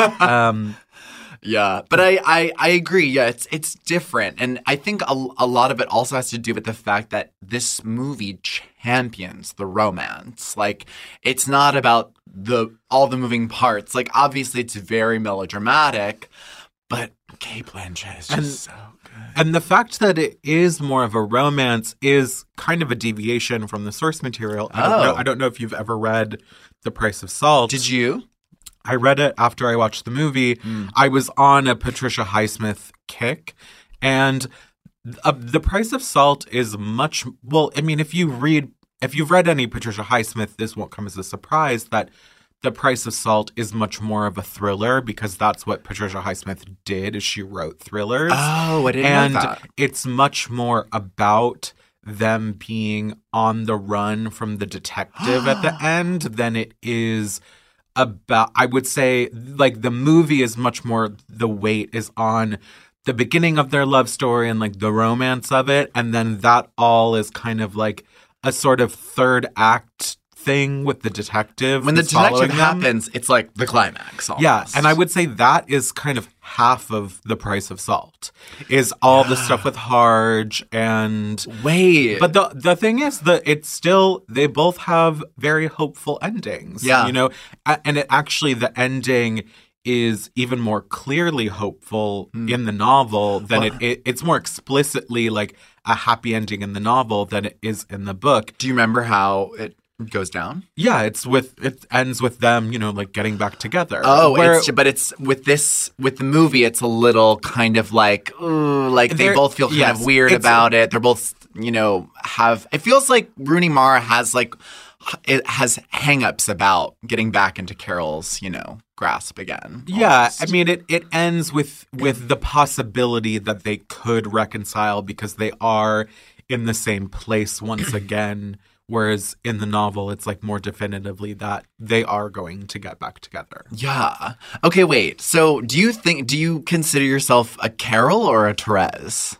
K: um,
J: yeah, but I, I I agree. Yeah, it's it's different, and I think a, a lot of it also has to do with the fact that this movie champions the romance. Like, it's not about the all the moving parts. Like, obviously, it's very melodramatic, but Cate Blanchett is just
K: and,
J: so good.
K: And the fact that it is more of a romance is kind of a deviation from the source material. I don't
J: Oh.
K: know, I don't know if you've ever read The Price of Salt.
J: Did you?
K: I read it after I watched the movie.
J: Mm.
K: I was on a Patricia Highsmith kick, and uh, The Price of Salt is much well. I mean, if you read, if you've read any Patricia Highsmith, this won't come as a surprise that The Price of Salt is much more of a thriller, because that's what Patricia Highsmith did. Is she wrote thrillers?
J: Oh, I didn't
K: and
J: know that.
K: It's much more about them being on the run from the detective at the end than it is about, I would say, like the movie is much more, the weight is on the beginning of their love story and like the romance of it. And then that all is kind of like a sort of third act thing with the detective.
J: When the
K: who's following
J: detective
K: them.
J: happens, it's like the climax. Almost.
K: Yeah, and I would say that is kind of half of The Price of Salt, is all
J: Yeah.
K: the stuff with Harge and
J: wait.
K: But the the thing is that it's still, they both have very hopeful endings.
J: Yeah.
K: You know, A- and it actually, the ending is even more clearly hopeful
J: Mm.
K: in the novel than
J: Well-
K: it, it it's more explicitly like a happy ending in the novel than it is in the book.
J: Do you remember how it goes down?
K: Yeah, it's with it ends with them, you know, like getting back together.
J: Oh,
K: Where-
J: it's, but it's with this with the movie. It's a little kind of like, ooh, like they
K: They're-
J: both feel kind
K: yes,
J: of weird
K: it's-
J: about it. They're both, you know, have. It feels like Rooney Mara has like it has hangups about getting back into Carol's, you know, grasp again.
K: Yeah,
J: almost.
K: I mean, it, it ends with with the possibility that they could reconcile because they are in the same place once again. Whereas in the novel, it's like more definitively that they are going to get back together.
J: Yeah. Okay, wait. So do you think, do you consider yourself a Carol or a Therese?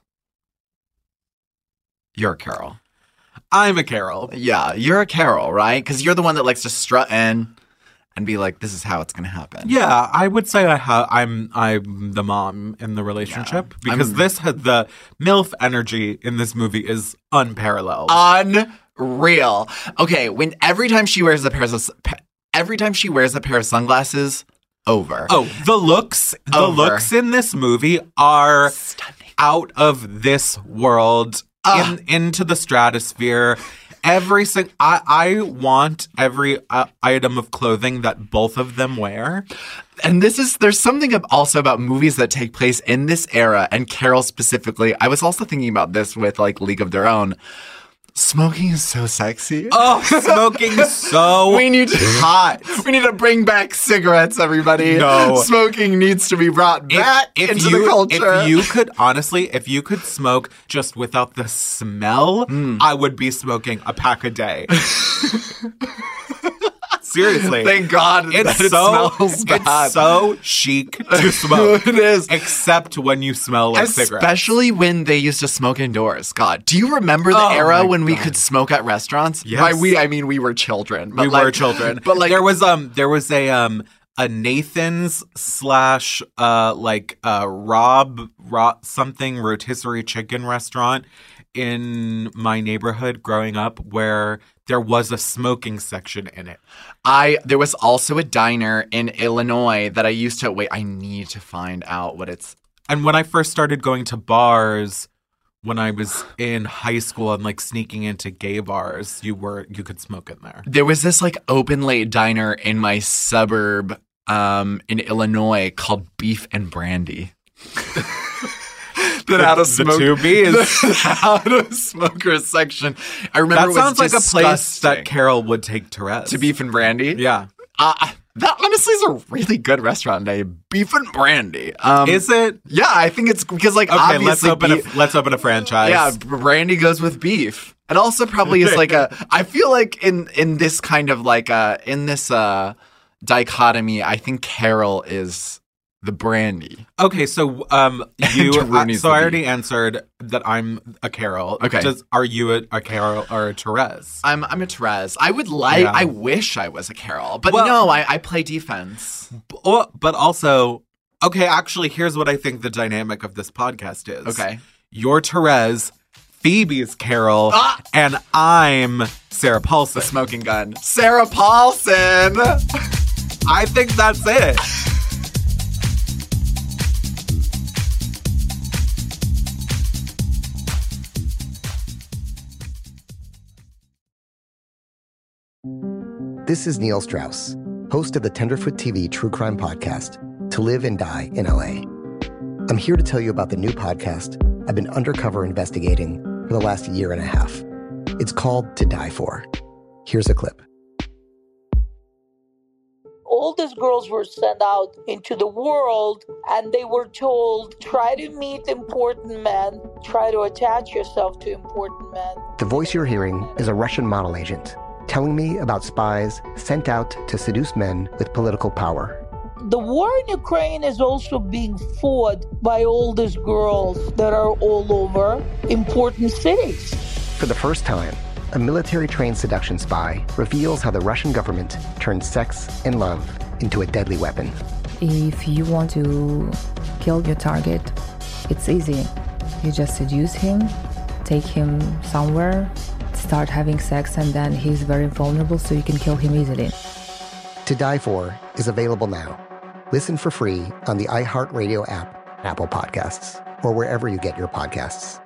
J: You're a Carol.
K: I'm a Carol.
J: Yeah, you're a Carol, right? Because you're the one that likes to strut in and be like, this is how it's going to happen.
K: Yeah, I would say I ha- I'm I'm the mom in the relationship
J: Yeah,
K: because
J: I'm-
K: this had the MILF energy in this movie is unparalleled.
J: Unreal. Okay, when every time she wears a pair of every time she wears a pair of sunglasses, over.
K: Oh, the looks, the
J: Over.
K: looks in this movie are
J: Stunning.
K: Out of this world,
J: Uh.
K: in, into the stratosphere. Every single, I, I want every uh, item of clothing that both of them wear.
J: And this is, there's something also about movies that take place in this era, and Carol specifically. I was also thinking about this with like League of Their Own. Smoking is so sexy.
K: Oh, smoking so
J: we need to,
K: hot.
J: We need to bring back cigarettes, everybody.
K: No.
J: Smoking needs to be brought back
K: if, if
J: into
K: you,
J: the culture.
K: If you could, honestly, if you could smoke just without the smell,
J: Mm.
K: I would be smoking a pack a day. Seriously.
J: Thank God
K: it's
J: that it
K: so,
J: smells bad.
K: It's so chic to smoke.
J: It is.
K: Except when you smell like cigarettes.
J: Especially when they used to smoke indoors. God, do you remember the
K: Oh
J: era
K: my
J: when we
K: God.
J: could smoke at restaurants?
K: Yes.
J: By we, I mean we were children. But
K: we
J: like,
K: were children.
J: But like,
K: there was um there was a um a Nathan's slash uh like uh Rob Rob something rotisserie chicken restaurant in my neighborhood growing up where there was a smoking section in it.
J: I there was also a diner in Illinois that I used to wait. I need to find out what it's.
K: And when I first started going to bars when I was in high school and like sneaking into gay bars, you were you could smoke in there.
J: There was this like open late diner in my suburb um, in Illinois called Beef and Brandy. That had a smoke,
K: the two B's.
J: That had a smoker section. I remember
K: That
J: it was
K: sounds like a place
J: disgusting.
K: that Carol would take Therese.
J: To Beef and Brandy?
K: Yeah.
J: Uh, that honestly is a really good restaurant name. Beef and Brandy. Um,
K: Is it?
J: Yeah, I think it's because like
K: Okay,
J: obviously
K: let's open
J: beef-
K: a let's open a franchise.
J: Yeah, Brandy goes with beef. It also probably is like a. I feel like in in this kind of like uh in this uh dichotomy, I think Carol is the Brandy.
K: Okay, so um, you.
J: Rooney's
K: so
J: the
K: I
J: bee.
K: already answered that I'm a Carol.
J: Okay.
K: Does, are you a, a Carol or a Therese?
J: I'm I'm a Therese. I would like.
K: Yeah.
J: I wish I was a Carol, but
K: Well-
J: no, I, I play defense.
K: B- oh, but also, okay. Actually, here's what I think the dynamic of this podcast is.
J: Okay.
K: You're Therese. Phoebe's Carol,
J: Ah!
K: and I'm Sarah Paulson.
J: The smoking gun, Sarah Paulson.
K: I think that's it.
D: This is Neil Strauss, host of the Tenderfoot T V true crime podcast, To Live and Die in L A. I'm here to tell you about the new podcast I've been undercover investigating for the last year and a half. It's called To Die For. Here's a clip.
L: All these girls were sent out into the world and they were told, try to meet important men, try to attach yourself to important men.
D: The voice you're hearing is a Russian model agent telling me about spies sent out to seduce men with political power.
L: The war in Ukraine is also being fought by all these girls that are all over important cities.
D: For the first time, a military-trained seduction spy reveals how the Russian government turned sex and love into a deadly weapon.
M: If you want to kill your target, it's easy. You just seduce him, take him somewhere, start having sex, and then he's very vulnerable, so you can kill him easily.
D: To Die For is available now. Listen for free on the iHeartRadio app, Apple Podcasts, or wherever you get your podcasts.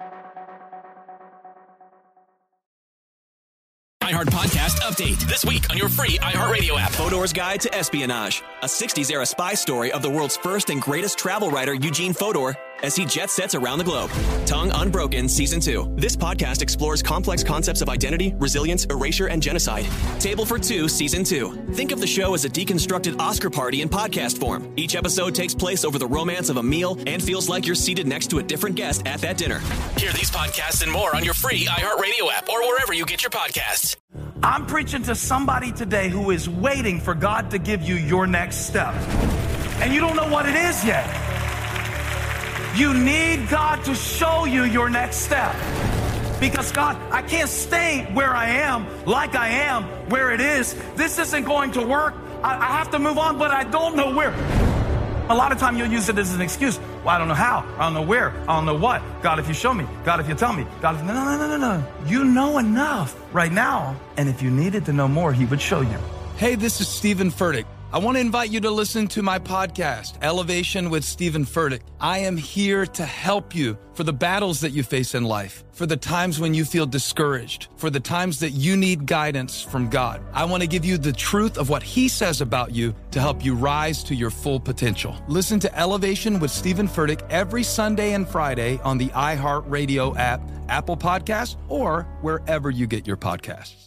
N: iHeart Podcast Update. This week on your free iHeartRadio app. Fodor's Guide to Espionage. A sixties era spy story of the world's first and greatest travel writer, Eugene Fodor, as he jet sets around the globe. Tongue Unbroken Season two. This podcast explores complex concepts of identity, resilience, erasure, and genocide. Table for Two Season two. Think of the show as a deconstructed Oscar party in podcast form. Each episode takes place over the romance of a meal and feels like you're seated next to a different guest at that dinner. Hear these podcasts and more on your free iHeartRadio app or wherever you get your podcasts.
O: I'm preaching to somebody today who is waiting for God to give you your next step. And you don't know what it is yet. You need God to show you your next step. Because God, I can't stay where I am, like I am, where it is. This isn't going to work. I, I have to move on, but I don't know where. A lot of time you'll use it as an excuse. Well, I don't know how. I don't know where. I don't know what. God, if you show me. God, if you tell me. God, if... No, no, no, no, no. You know enough right now. And if you needed to know more, he would show you.
P: Hey, this is Stephen Furtick.
O: I want to invite you to listen to my podcast, Elevation with Stephen Furtick. I am here to help you for the battles that you face in life, for the times when you feel discouraged, for the times that you need guidance from God. I want to give you the truth of what He says about you to help you rise to your full potential. Listen to Elevation with Stephen Furtick every Sunday and Friday on the iHeartRadio app, Apple Podcasts, or wherever you get your podcasts.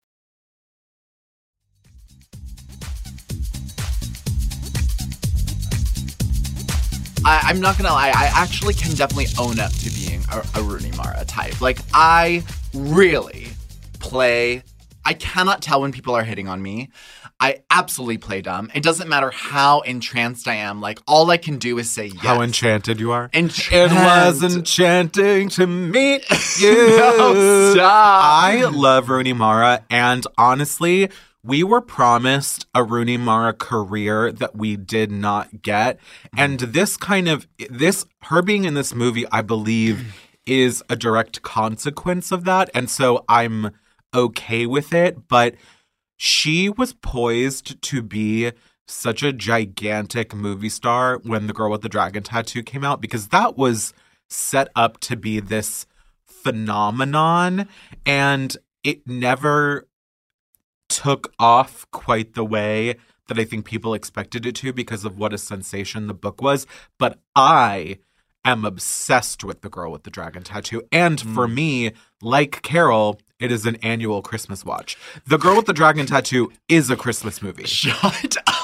J: I, I'm not gonna lie, I actually can definitely own up to being a, a Rooney Mara type. Like, I really play, I cannot tell when people are hitting on me. I absolutely play dumb. It doesn't matter how entranced I am. Like, all I can do is say yes.
K: How enchanted you are.
J: Enchanted.
K: It was enchanting to meet you.
J: No, stop.
K: I love Rooney Mara, and honestly, we were promised a Rooney Mara career that we did not get. And this kind of, this, her being in this movie, I believe, is a direct consequence of that. And so I'm okay with it. But she was poised to be such a gigantic movie star when The Girl with the Dragon Tattoo came out, because that was set up to be this phenomenon. And it never took off quite the way that I think people expected it to because of what a sensation the book was. But I am obsessed with The Girl with the Dragon Tattoo. And mm. for me, like Carol, it is an annual Christmas watch. The Girl with the Dragon Tattoo is a Christmas movie.
J: Shut up.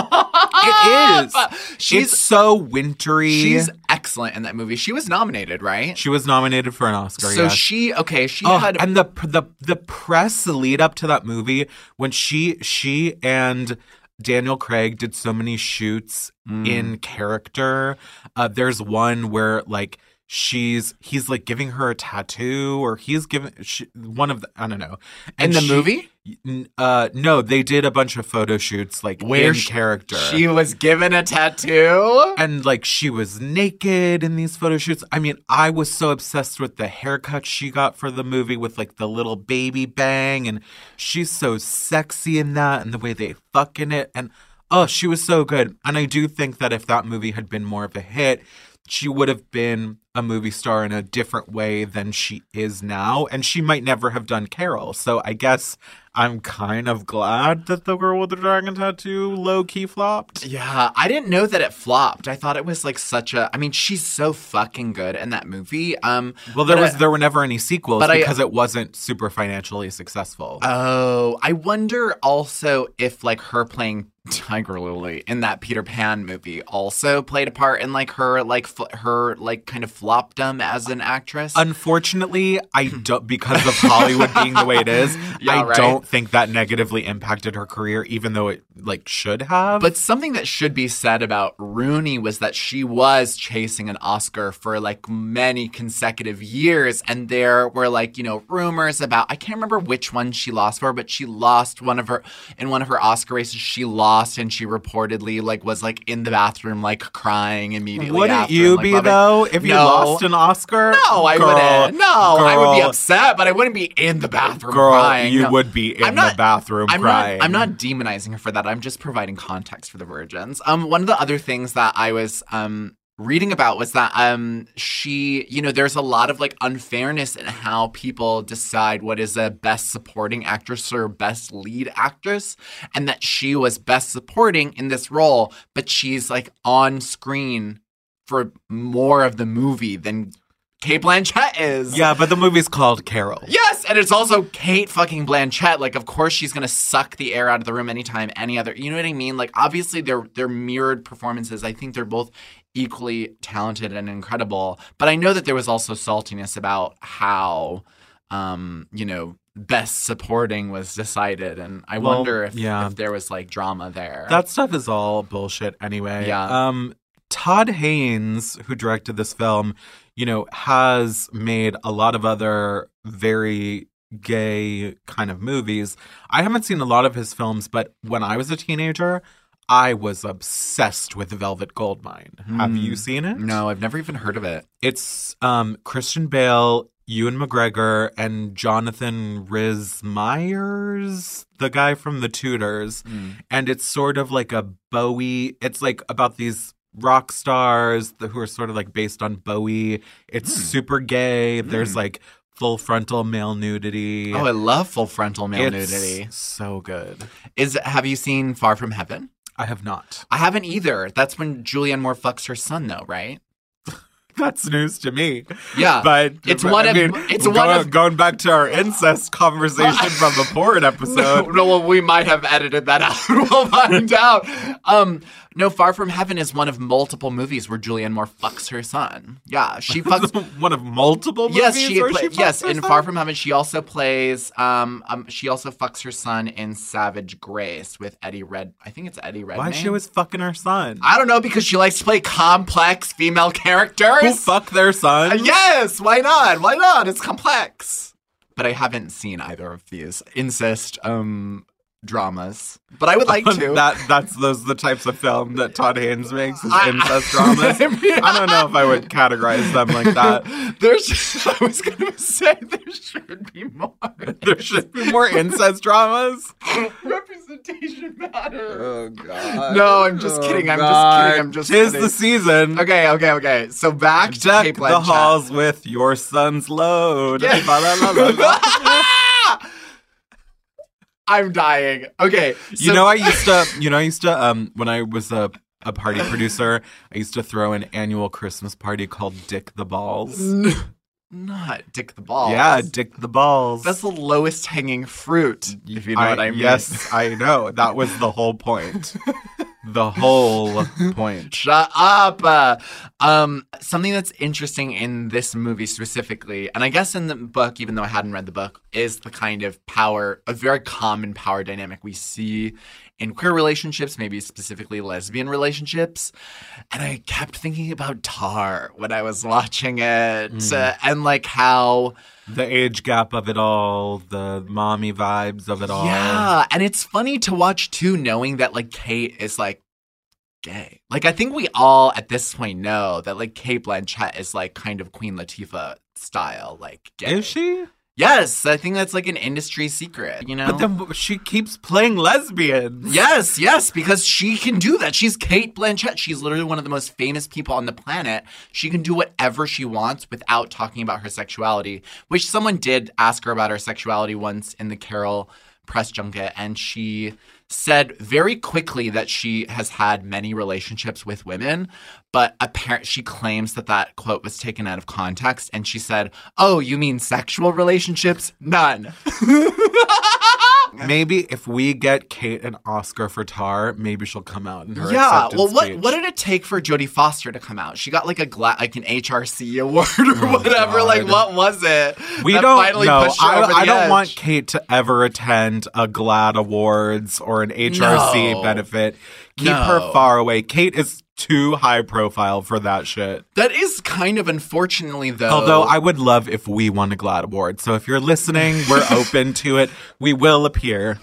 K: It is. She's it's so wintry.
J: She's excellent in that movie. She was nominated, right?
K: She was nominated for an Oscar.
J: So
K: yes.
J: she, okay, she
K: oh,
J: had,
K: and the the the press lead up to that movie when she she and Daniel Craig did so many shoots mm. in character. Uh, there's one where like. She's he's like giving her a tattoo, or he's giving she, one of the I don't know.
J: And in the
K: she,
J: movie?
K: Uh, no, they did a bunch of photo shoots like
J: where
K: in
J: she,
K: character.
J: She was given a tattoo,
K: and like she was naked in these photo shoots. I mean, I was so obsessed with the haircut she got for the movie with like the little baby bang, and she's so sexy in that, and the way they fuck in it, and oh, she was so good. And I do think that if that movie had been more of a hit, she would have been a movie star in a different way than she is now. And she might never have done Carol. So I guess I'm kind of glad that The Girl with the Dragon Tattoo low-key flopped.
J: Yeah, I didn't know that it flopped. I thought it was like such a... I mean, she's so fucking good in that movie. Um,
K: well, there was
J: I,
K: there were never any sequels because
J: I,
K: it wasn't super financially successful.
J: Oh, I wonder also if like her playing Tiger Lily in that Peter Pan movie also played a part in like her like f- her like kind of flopdom as an actress.
K: Unfortunately, I don't, because of Hollywood being the way it is,
J: yeah,
K: I
J: right?
K: don't think that negatively impacted her career, even though it like should have.
J: But something that should be said about Rooney was that she was chasing an Oscar for like many consecutive years, and there were like, you know, rumors about, I can't remember which one she lost for, but she lost one of her in one of her Oscar races. She lost. And she reportedly like was like in the bathroom like crying immediately.
K: Wouldn't
J: after
K: you
J: and, like,
K: be
J: loving...
K: though if you
J: no.
K: lost an Oscar?
J: No, I
K: girl,
J: wouldn't. No,
K: girl,
J: I would be upset, but I wouldn't be in the bathroom
K: girl,
J: crying.
K: You
J: no.
K: would be in
J: I'm not,
K: the bathroom
J: I'm
K: crying.
J: Not, I'm not demonizing her for that. I'm just providing context for the virgins. Um, one of the other things that I was um. reading about was that um she, you know, there's a lot of like unfairness in how people decide what is a best supporting actress or best lead actress, and that she was best supporting in this role, but she's like on screen for more of the movie than Cate Blanchett is.
K: Yeah, but the movie's called Carol.
J: Yes, and it's also Cate fucking Blanchett. Like, of course she's gonna suck the air out of the room anytime any other, you know what I mean? Like, obviously they're they're mirrored performances. I think they're both equally talented and incredible. But I know that there was also saltiness about how, um, you know, best supporting was decided. And I
K: well,
J: wonder if,
K: yeah.
J: if there was like drama there.
K: That stuff is all bullshit anyway.
J: Yeah.
K: Um, Todd Haynes, who directed this film, you know, has made a lot of other very gay kind of movies. I haven't seen a lot of his films, but when I was a teenager, I was obsessed with Velvet Goldmine. Mm. Have you seen it?
J: No, I've never even heard of it.
K: It's um, Christian Bale Ewan McGregor and Jonathan Rhys Meyers, the guy from The Tudors. Mm. And it's sort of like a Bowie. It's like about these rock stars who are sort of like based on Bowie. It's mm. super gay. Mm. There's like full frontal male nudity.
J: Oh, I love full frontal male
K: it's
J: nudity.
K: So good.
J: Is have you seen Far From Heaven?
K: I have not.
J: I haven't either. That's when Julianne Moore fucks her son, though, right?
K: That's news to me.
J: Yeah,
K: but
J: it's one
K: I
J: of
K: mean,
J: it's
K: going,
J: one of
K: going back to our incest conversation from the porn episode.
J: No, no, well, we might have edited that out. We'll find out. Um, no, Far From Heaven is one of multiple movies where Julianne Moore fucks her son. Yeah, she fucks
K: one of multiple movies.
J: Yes, she,
K: where
J: play,
K: she fucks
J: yes.
K: her
J: In
K: son?
J: Far From Heaven, she also plays. Um, um, she also fucks her son in Savage Grace with Eddie Red. I think it's Eddie Redmayne.
K: Why she was fucking her son?
J: I don't know, because she likes to play complex female characters
K: who fuck their son.
J: Uh, yes, why not? Why not? It's complex. But I haven't seen either of these incest um, dramas. But I would like to.
K: that that's those the types of film that Todd Haynes makes is incest dramas. I, mean, I don't know if I would categorize them like that.
J: There's. I was going to say there should be more.
K: There should be more incest dramas.
J: Representation matters.
K: Oh God.
J: No, I'm just
K: oh,
J: kidding. I'm
K: God.
J: just kidding. I'm just
K: Tis
J: kidding.
K: the season.
J: Okay, okay, okay. So back to
K: Deck
J: Kate
K: the
J: Blanchett.
K: halls with your son's load.
J: Yeah. I'm dying. Okay.
K: You
J: So-
K: know, I used to, you know, I used to, um, when I was a, a party producer, I used to throw an annual Christmas party called Dick the Balls.
J: Not Dick the Balls.
K: Yeah, Dick the Balls.
J: That's the lowest hanging fruit, if you know
K: I,
J: what I mean.
K: Yes, I know. That was the whole point. The whole point.
J: Shut up. Uh, um, something that's interesting in this movie specifically, and I guess in the book, even though I hadn't read the book, is the kind of power, a very common power dynamic we see in queer relationships, maybe specifically lesbian relationships. And I kept thinking about Tar when I was watching it, mm. uh, and like how...
K: The age gap of it all, the mommy vibes of it all.
J: Yeah, and it's funny to watch too, knowing that like Kate is like gay. Like I think we all at this point know that like Kate Blanchett is like kind of Queen Latifah style, like gay.
K: Is she?
J: Yes, I think that's like an industry secret, you know?
K: But then she keeps playing lesbians.
J: Yes, yes, because she can do that. She's Kate Blanchett. She's literally one of the most famous people on the planet. She can do whatever she wants without talking about her sexuality, which someone did ask her about her sexuality once in the Carol press junket, and she said very quickly that she has had many relationships with women, but apparently she claims that that quote was taken out of context, and she said, "Oh, you mean sexual relationships? None."
K: Maybe if we get Kate an Oscar for Tar, maybe she'll come out in her
J: yeah.
K: acceptance
J: Well, what
K: speech.
J: what did it take for Jodie Foster to come out? She got like a gla- like an H R C award or oh, whatever. God. Like, what was it?
K: We
J: that
K: don't
J: finally
K: know.
J: pushed her
K: I,
J: over the
K: I don't
J: edge?
K: want Kate to ever attend a GLAAD Awards or an H R C
J: No.
K: benefit. Keep
J: No.
K: her far away. Kate is too high profile for that shit.
J: That is kind of unfortunately, though.
K: Although I would love if we won a GLAAD award. So if you're listening, we're open to it. We will appear.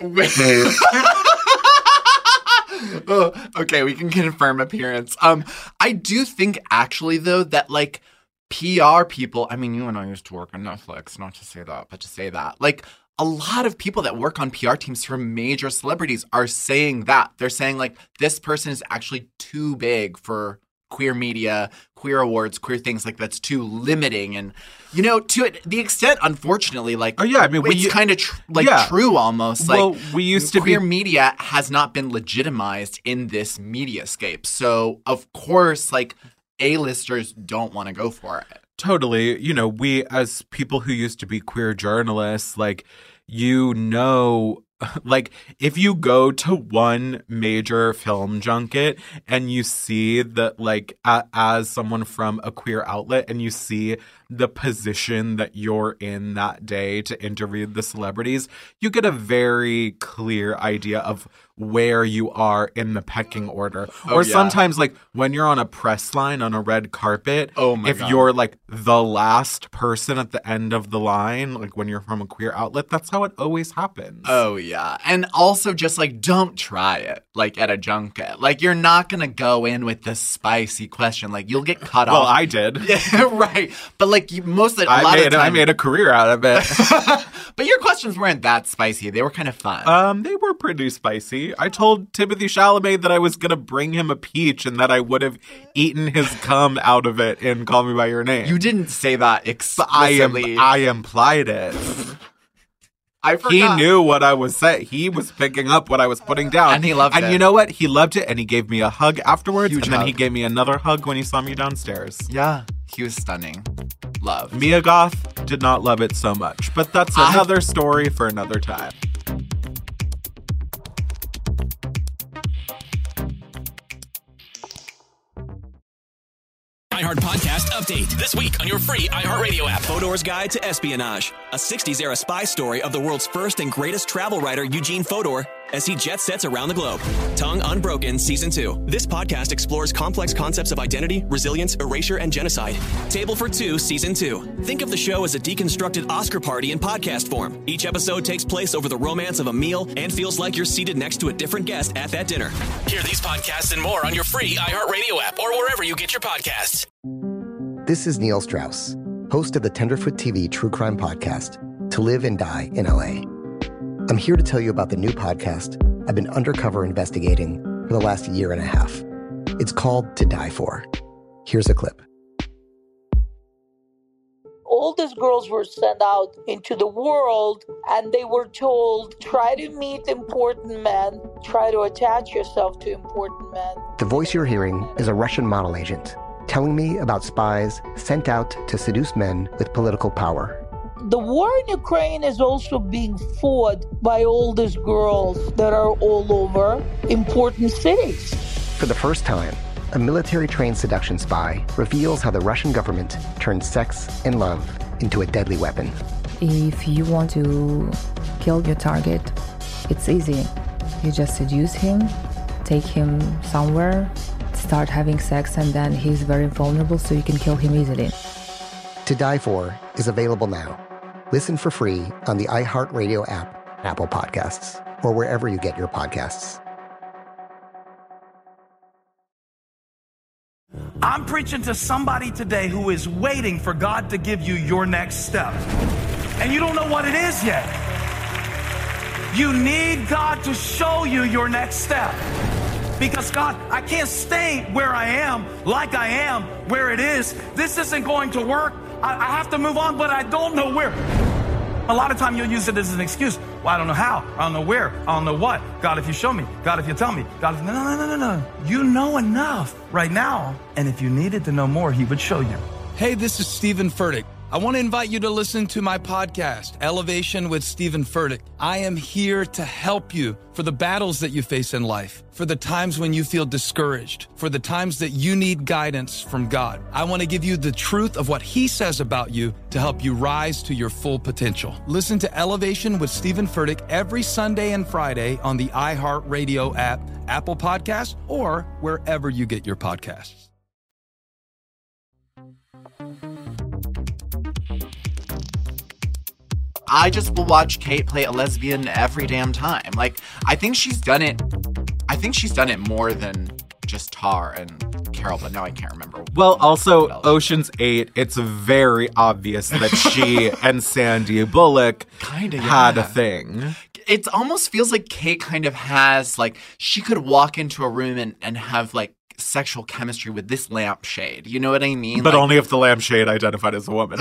J: Oh, okay, we can confirm appearance. Um, I do think actually though that like P R people. I mean, you and I used to work on Netflix. Not to say that, but to say that like. A lot of people that work on P R teams for major celebrities are saying that. They're saying, like, this person is actually too big for queer media, queer awards, queer things. Like, that's too limiting. And, you know, to it, the extent, unfortunately, like,
K: oh, yeah, I mean,
J: it's
K: we,
J: kind of, tr- like,
K: yeah.
J: true almost.
K: Well,
J: like,
K: we used to
J: queer
K: be...
J: media has not been legitimized in this mediascape. So, of course, like, A-listers don't want to go for it.
K: Totally. You know, we as people who used to be queer journalists, like, you know, like if you go to one major film junket and you see that, like, a, as someone from a queer outlet and you see the position that you're in that day to interview the celebrities, you get a very clear idea of where you are in the pecking order.
J: Oh,
K: or
J: yeah.
K: sometimes, like, when you're on a press line on a red carpet,
J: oh my
K: if
J: God.
K: you're, like, the last person at the end of the line, like, when you're from a queer outlet, that's how it always happens.
J: Oh, yeah. And also just, like, don't try it, like, at a junket. Like, you're not going to go in with this spicy question. Like, you'll get cut
K: well,
J: off.
K: Well, I did.
J: Yeah, right. But, like, you, most of the
K: I
J: a lot
K: made,
J: of the time,
K: I made a career out of it.
J: But your questions weren't that spicy. They were kind of fun.
K: Um, they were pretty spicy. I told Timothée Chalamet that I was going to bring him a peach and that I would have eaten his cum out of it in Call Me By Your Name.
J: You didn't say that explicitly.
K: I, am, I implied it.
J: I forgot.
K: He knew what I was saying. He was picking up what I was putting down.
J: And he loved
K: and
J: it.
K: And you know what? He loved it, and he gave me a hug afterwards,
J: Huge
K: and then
J: hug.
K: he gave me another hug when he saw me downstairs.
J: Yeah, he was stunning. Love.
K: Mia Goth did not love it so much, but that's
J: I-
K: another story for another time.
N: iHeart Podcast Update. This week on your free iHeartRadio app. Fodor's Guide to Espionage. A sixties era spy story of the world's first and greatest travel writer, Eugene Fodor, as he jet sets around the globe. Tongue Unbroken Season two. This podcast explores complex concepts of identity, resilience, erasure, and genocide. Table for Two Season two. Think of the show as a deconstructed Oscar party in podcast form. Each episode takes place over the romance of a meal and feels like you're seated next to a different guest at that dinner. Hear these podcasts and more on your free iHeartRadio app or wherever you get your podcasts.
D: This is Neil Strauss, host of the Tenderfoot T V true crime podcast, To Live and Die in L A. I'm here to tell you about the new podcast I've been undercover investigating for the last year and a half. It's called To Die For. Here's a clip.
L: All these girls were sent out into the world and they were told, try to meet important men, try to attach yourself to important men.
D: The voice you're hearing is a Russian model agent telling me about spies sent out to seduce men with political power.
L: The war in Ukraine is also being fought by all these girls that are all over important cities.
D: For the first time, a military-trained seduction spy reveals how the Russian government turned sex and love into a deadly weapon.
M: If you want to kill your target, it's easy. You just seduce him, take him somewhere, start having sex, and then he's very vulnerable, so you can kill him easily.
D: To Die For is available now. Listen for free on the iHeartRadio app, Apple Podcasts, or wherever you get your podcasts.
O: I'm preaching to somebody today who is waiting for God to give you your next step. And you don't know what it is yet. You need God to show you your next step. Because God, I can't stay where I am, like I am, where it is. This isn't going to work. I, I have to move on, but I don't know where. A lot of time you'll use it as an excuse. Well, I don't know how. I don't know where. I don't know what. God, if you show me. God, if you tell me. God, if... No, no, no, no, no. You know enough right now. And if you needed to know more, he would show you.
P: Hey, this is Stephen Furtick. I want to invite you to listen to my podcast, Elevation with Stephen Furtick. I am here to help you for the battles that you face in life, for the times when you feel discouraged, for the times that you need guidance from God. I want to give you the truth of what he says about you to help you rise to your full potential. Listen to Elevation with Stephen Furtick every Sunday and Friday on the iHeartRadio app, Apple Podcasts, or wherever you get your podcasts.
J: I just will watch Kate play a lesbian every damn time. Like, I think she's done it. I think she's done it more than just Tar and Carol, but now I can't remember.
K: Well, also, Ocean's eight, it's very obvious that she and Sandy Bullock
J: Kinda,
K: had
J: yeah.
K: a thing.
J: It almost feels like Kate kind of has, like, she could walk into a room and, and have, like, sexual chemistry with this lampshade. You know what I mean?
K: But
J: like,
K: only if the lampshade identified as a woman.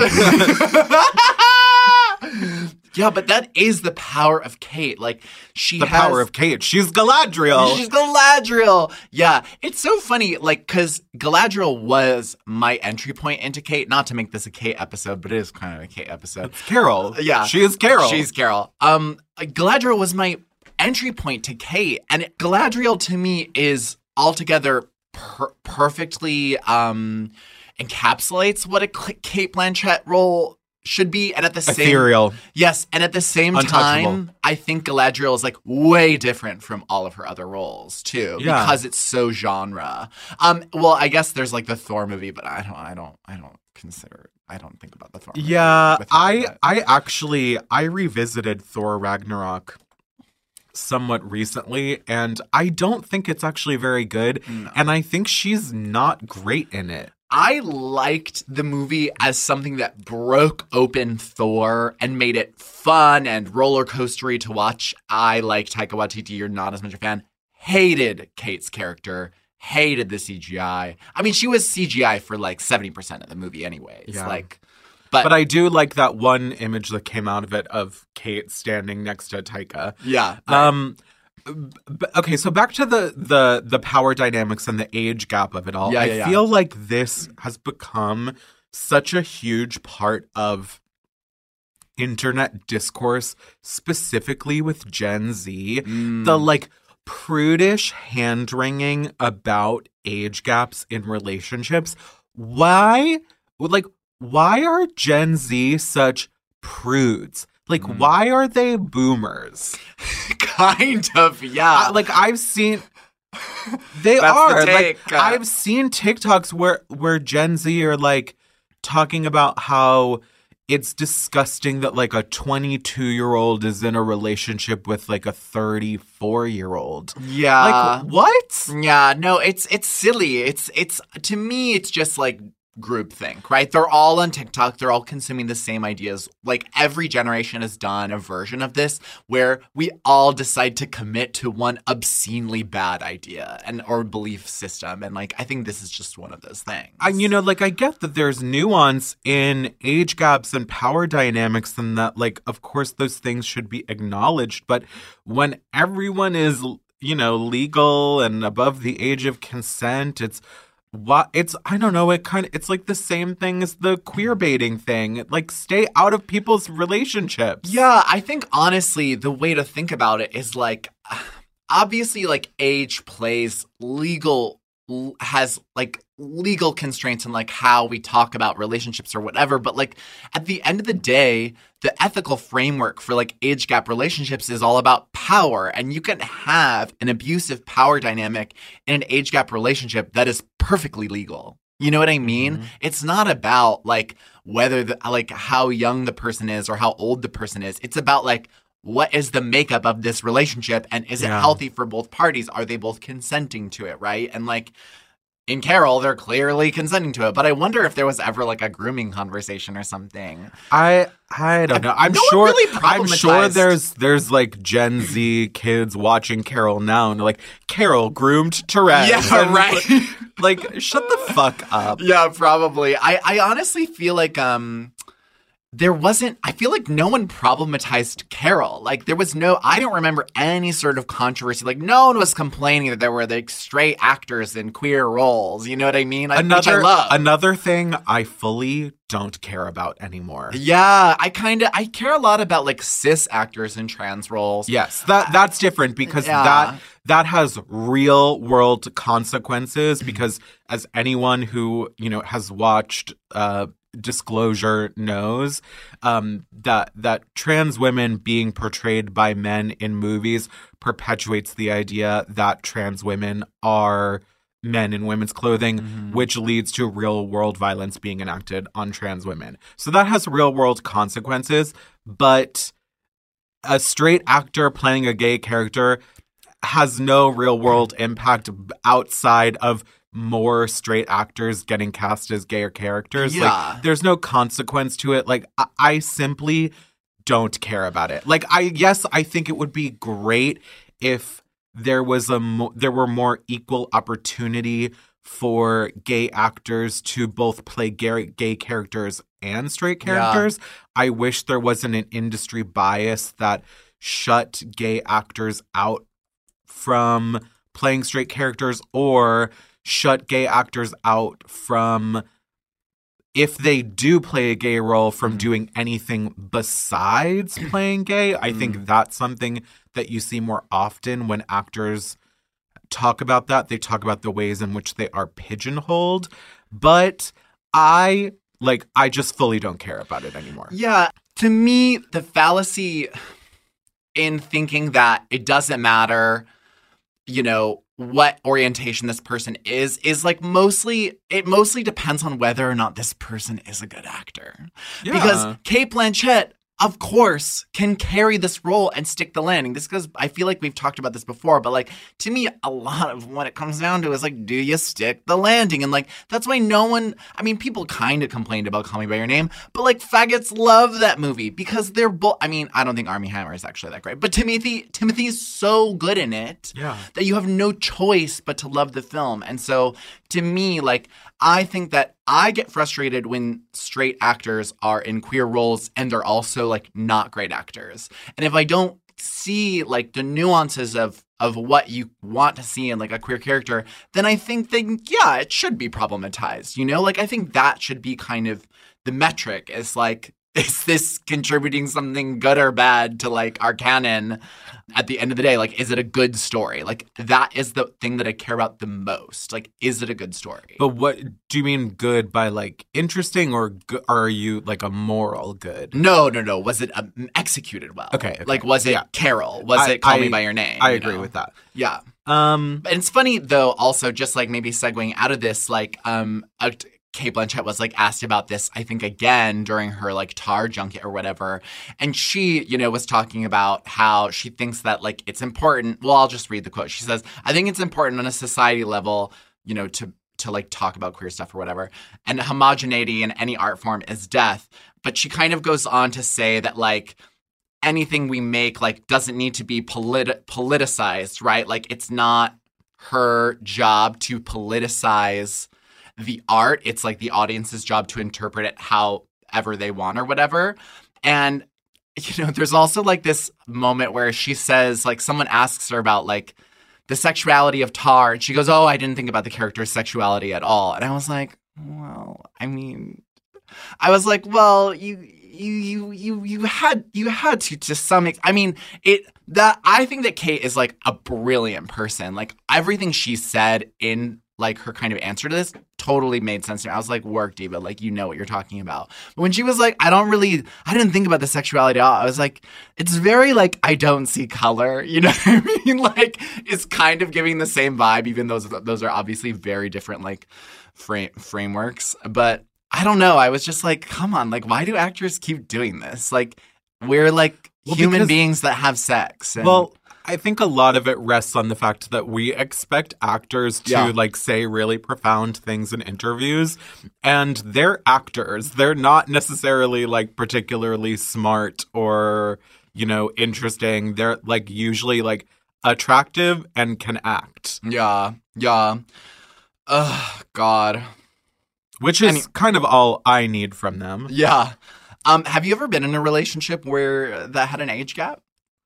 J: Yeah, but that is the power of Kate. Like, she
K: the
J: has...
K: power of Kate. She's Galadriel.
J: She's Galadriel. Yeah. It's so funny, like, because Galadriel was my entry point into Kate. Not to make this a Kate episode, but it is kind of a Kate episode.
K: It's Carol.
J: Yeah.
K: She is Carol.
J: She's Carol. Um, Galadriel was my entry point to Kate. And Galadriel, to me, is altogether per- perfectly um, encapsulates what a Kate Blanchett role should be, and at the same
K: ethereal.
J: Yes, and at the same time, I think Galadriel is like way different from all of her other roles too,
K: Yeah.
J: because it's so genre. Um, well, I guess there's like the Thor movie, but I don't, I don't, I don't consider. I don't think about the Thor movie.
K: Yeah,
J: with her,
K: I
J: but-
K: I actually I revisited Thor Ragnarok somewhat recently, and I don't think it's actually very good.
J: No.
K: And I think she's not great in it.
J: I liked the movie as something that broke open Thor and made it fun and roller coastery to watch. I like Taika Waititi. You're not as much a fan. Hated Kate's character. Hated the C G I. I mean, she was C G I for like seventy percent of the movie anyways.
K: Yeah.
J: Like,
K: But,
J: but,
K: I do like that one image that came out of it of Kate standing next to Taika.
J: Yeah. Right.
K: Um. b- Okay, so back to the the the power dynamics and the age gap of it all.
J: Yeah,
K: I
J: yeah, yeah.
K: feel like this has become such a huge part of internet discourse, specifically with Gen Z.
J: Mm.
K: The like prudish hand wringing about age gaps in relationships. Why? Like, why are Gen Z such prudes? Like,
J: Mm.
K: why are they boomers?
J: kind of, yeah.
K: Uh, like, I've seen. They
J: That's the
K: are.
J: take,
K: Like,
J: uh,
K: I've seen TikToks where where Gen Z are like talking about how it's disgusting that like a twenty-two year old is in a relationship with like a thirty-four year old.
J: Yeah.
K: Like, what?
J: Yeah, no, it's it's silly. It's it's to me it's just like groupthink, right? They're all on TikTok. They're all consuming the same ideas. Like every generation has done a version of this where we all decide to commit to one obscenely bad idea and or belief system. And like I think this is just one of those things.
K: And you know, like I get that there's nuance in age gaps and power dynamics and that like of course those things should be acknowledged, but when everyone is, you know, legal and above the age of consent, it's what it's I don't know, it kind of it's like the same thing as the queer baiting thing. Like stay out of people's relationships.
J: Yeah, I think honestly the way to think about it is like obviously like age plays legal has like legal constraints in like how we talk about relationships or whatever, but like at the end of the day the ethical framework for like age gap relationships is all about power, and you can have an abusive power dynamic in an age gap relationship that is perfectly legal. You know what I mean? Mm-hmm. It's not about like whether the, like how young the person is or how old the person is. It's about like what is the makeup of this relationship, and is
K: Yeah.
J: it healthy for both parties? Are they both consenting to it, right? And like in Carol, they're clearly consenting to it. But I wonder if there was ever like a grooming conversation or something.
K: I I don't know. I'm
J: No one
K: sure.
J: really
K: I'm sure
J: problematized-
K: there's there's like Gen Z kids watching Carol now, and they're like, Carol groomed Therese.
J: Yeah,
K: And,
J: right.
K: Like, like, shut the fuck up.
J: Yeah, probably. I, I honestly feel like um there wasn't, I feel like no one problematized Carol. Like there was no, I don't remember any sort of controversy. Like no one was complaining that there were like straight actors in queer roles. You know what I mean? Like, which I
K: Another
J: love.
K: another thing I fully don't care about anymore.
J: Yeah, I kind of, I care a lot about like cis actors in trans roles.
K: Yes, that that's different because
J: Yeah.
K: that that has real world consequences. Because as anyone who you know has watched uh, Disclosure knows, um, that that trans women being portrayed by men in movies perpetuates the idea that trans women are men in women's clothing,
J: Mm-hmm.
K: which leads to real world violence being enacted on trans women. So that has real world consequences, but a straight actor playing a gay character has no real world impact outside of more straight actors getting cast as gayer characters.
J: Yeah.
K: Like, there's no consequence to it. Like, I, I simply don't care about it. Like, I yes, I think it would be great if there was a mo- there were more equal opportunity for gay actors to both play gay, gay characters and straight characters. Yeah. I wish there wasn't an industry bias that shut gay actors out from playing straight characters, or shut gay actors out from, if they do play a gay role, from doing anything besides playing gay. I think that's something that you see more often when actors talk about that. They talk about the ways in which they are pigeonholed. But I like, I just fully don't care about it anymore.
J: Yeah. To me, the fallacy in thinking that it doesn't matter, you know, what orientation this person is, is like mostly, it mostly depends on whether or not this person is a good actor.
K: Yeah.
J: Because Cate Blanchett, of course, can carry this role and stick the landing. This goes, I feel like we've talked about this before, but like, to me, a lot of what it comes down to is like, do you stick the landing? And like, that's why no one, I mean, people kind of complained about Call Me By Your Name, but like, faggots love that movie because they're both, I mean, I don't think Armie Hammer is actually that great, but Timothy, Timothy is so good in it
K: yeah.
J: that you have no choice but to love the film. And so to me, like, I think that I get frustrated when straight actors are in queer roles and they're also like not great actors. And if I don't see like the nuances of of what you want to see in like a queer character, then I think that, yeah, it should be problematized. You know, like I think that should be kind of the metric. Is like, is this contributing something good or bad to like our canon at the end of the day? Like, is it a good story? Like, that is the thing that I care about the most. Like, is it a good story?
K: But what do you mean good by like interesting, or, go- or are you like a moral good?
J: No, no, no. Was it um, executed well?
K: Okay, okay.
J: Like, was it
K: Yeah.
J: Carol? Was
K: I-
J: it Call
K: I-
J: Me By Your Name?
K: I
J: you
K: agree
J: know?
K: with that.
J: Yeah.
K: Um,
J: and it's funny though. Also, just like maybe segueing out of this, like, um, a, Cate Blanchett was like asked about this, I think, again during her like Tar junket or whatever. And she, you know, was talking about how she thinks that like it's important. Well, I'll just read the quote. She says, I think it's important on a society level, you know, to to like talk about queer stuff or whatever. And homogeneity in any art form is death. But she kind of goes on to say that like anything we make like doesn't need to be politi- politicized, right? Like it's not her job to politicize the art. It's like the audience's job to interpret it however they want or whatever. And, you know, there's also like this moment where she says, like, someone asks her about like the sexuality of Tar. And she goes, oh, I didn't think about the character's sexuality at all. And I was like, well, I mean, I was like, well, you, you, you, you, you had, you had to, to some extent. I mean, it, that, I think that Cate is like a brilliant person. Like everything she said in like her kind of answer to this totally made sense to me. I was like, work, diva. Like, you know what you're talking about. But when she was like, I don't really, I didn't think about the sexuality at all. I was like, it's very like, I don't see color. You know what I mean? Like, it's kind of giving the same vibe, even though those, those are obviously very different like frame frameworks. But I don't know. I was just like, come on. Like, why do actors keep doing this? Like, we're like
K: well,
J: human
K: because,
J: beings that have sex. And,
K: well, I think a lot of it rests on the fact that we expect actors to
J: Yeah.
K: like say really profound things in interviews, and they're actors. They're not necessarily like particularly smart or, you know, interesting. They're like usually like attractive and can act.
J: Yeah. Yeah. Ugh, God.
K: Which is
J: Any-
K: kind of all I need from them.
J: Yeah. Um, have you ever been in a relationship where that had an age gap?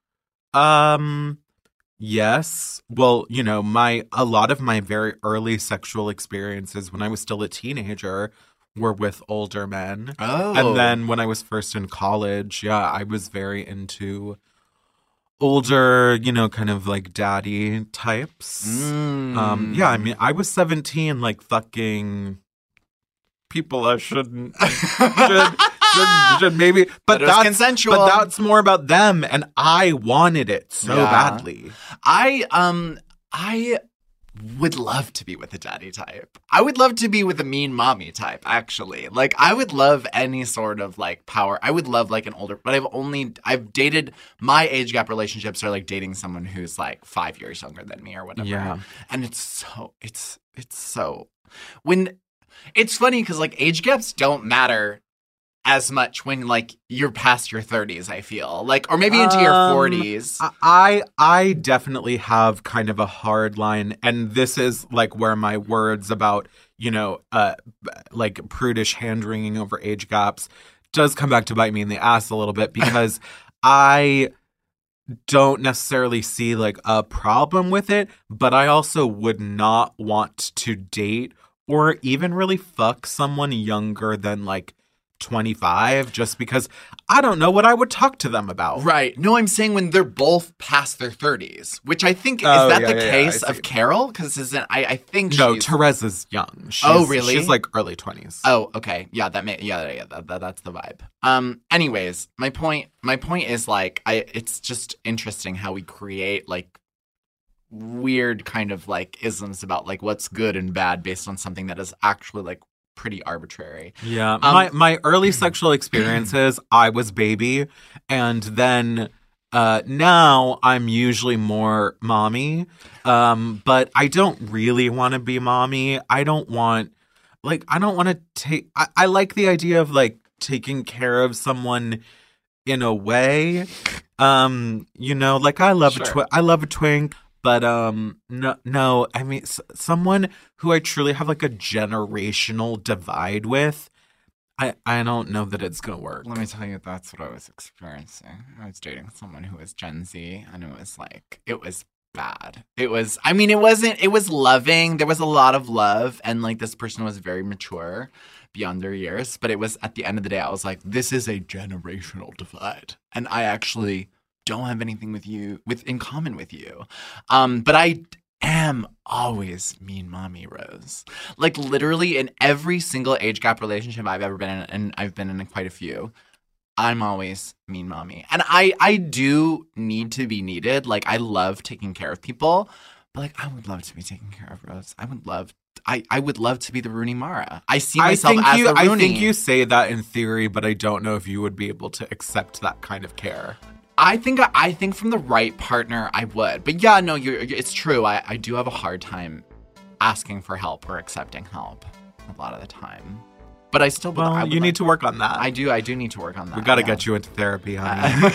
K: Um, yes. Well, you know, my a lot of my very early sexual experiences when I was still a teenager were with older men.
J: Oh.
K: And then when I was first in college, yeah, I was very into older, you know, kind of like daddy types.
J: Mm.
K: Um, yeah, I mean, I was seventeen, like fucking people I shouldn't should should, should maybe, but,
J: But it was
K: that's
J: consensual.
K: But that's more about them, and I wanted it so
J: Yeah.
K: badly.
J: I um I would love to be with a daddy type. I would love to be with a mean mommy type, actually. Like, I would love any sort of like power. I would love like an older, but I've only I've dated, my age gap relationships are like dating someone who's like five years younger than me or whatever.
K: Yeah.
J: And it's so it's it's so when it's funny because like age gaps don't matter as much when like you're past your thirties, I feel like, or maybe into your
K: Um,
J: forties.
K: I I definitely have kind of a hard line, and this is like where my words about, you know, uh, like prudish hand wringing over age gaps does come back to bite me in the ass a little bit, because I don't necessarily see like a problem with it, but I also would not want to date or even really fuck someone younger than like twenty-five just because I don't know what I would talk to them about.
J: Right. No, I'm saying when they're both past their thirties, which I think, is
K: Oh,
J: that
K: yeah,
J: the
K: yeah, yeah,
J: case
K: I
J: of
K: see.
J: Carol? Because isn't, I, I think
K: No,
J: she's...
K: Therese is young. She's,
J: oh, really?
K: She's like early twenties.
J: Oh, okay. Yeah, that may, yeah, yeah, that, that, that's the vibe. Um, anyways, my point, my point is like, I, it's just interesting how we create like weird kind of like isms about like what's good and bad based on something that is actually like pretty arbitrary.
K: Yeah.
J: Um,
K: my my early sexual experiences, I was baby, and then uh, now I'm usually more mommy. Um, but I don't really want to be mommy. I don't want like I don't want to take. I, I like the idea of like taking care of someone in a way. Um, you know, like I love
J: Sure.
K: a twi- I love a twink. But um, no, no. I mean, s- someone who I truly have like a generational divide with, I, I don't know that it's gonna work.
J: Let me tell you, that's what I was experiencing. I was dating someone who was Gen Z, and it was like, it was bad. It was, I mean, it wasn't, it was loving. There was a lot of love, and like this person was very mature beyond their years. But it was, at the end of the day, I was like, this is a generational divide. And I actually don't have anything with you with in common with you. Um, but I am always mean mommy Rose. Like literally in every single age gap relationship I've ever been in, and I've been in quite a few, I'm always mean mommy. And I, I do need to be needed. Like I love taking care of people, but like I would love to be taken care of, Rose. I would love I, I would love to be the Rooney Mara. I see myself
K: I think
J: as
K: you,
J: the Rooney.
K: I think you say that in theory, but I don't know if you would be able to accept that kind of care.
J: I think I think from the right partner, I would. But yeah, no, you're, it's true. I, I do have a hard time asking for help or accepting help a lot of the time. But I still...
K: Well,
J: I would
K: you need
J: like-
K: to work on that.
J: I do. I do need to work on that.
K: We got to
J: yeah.
K: get you into therapy, honey.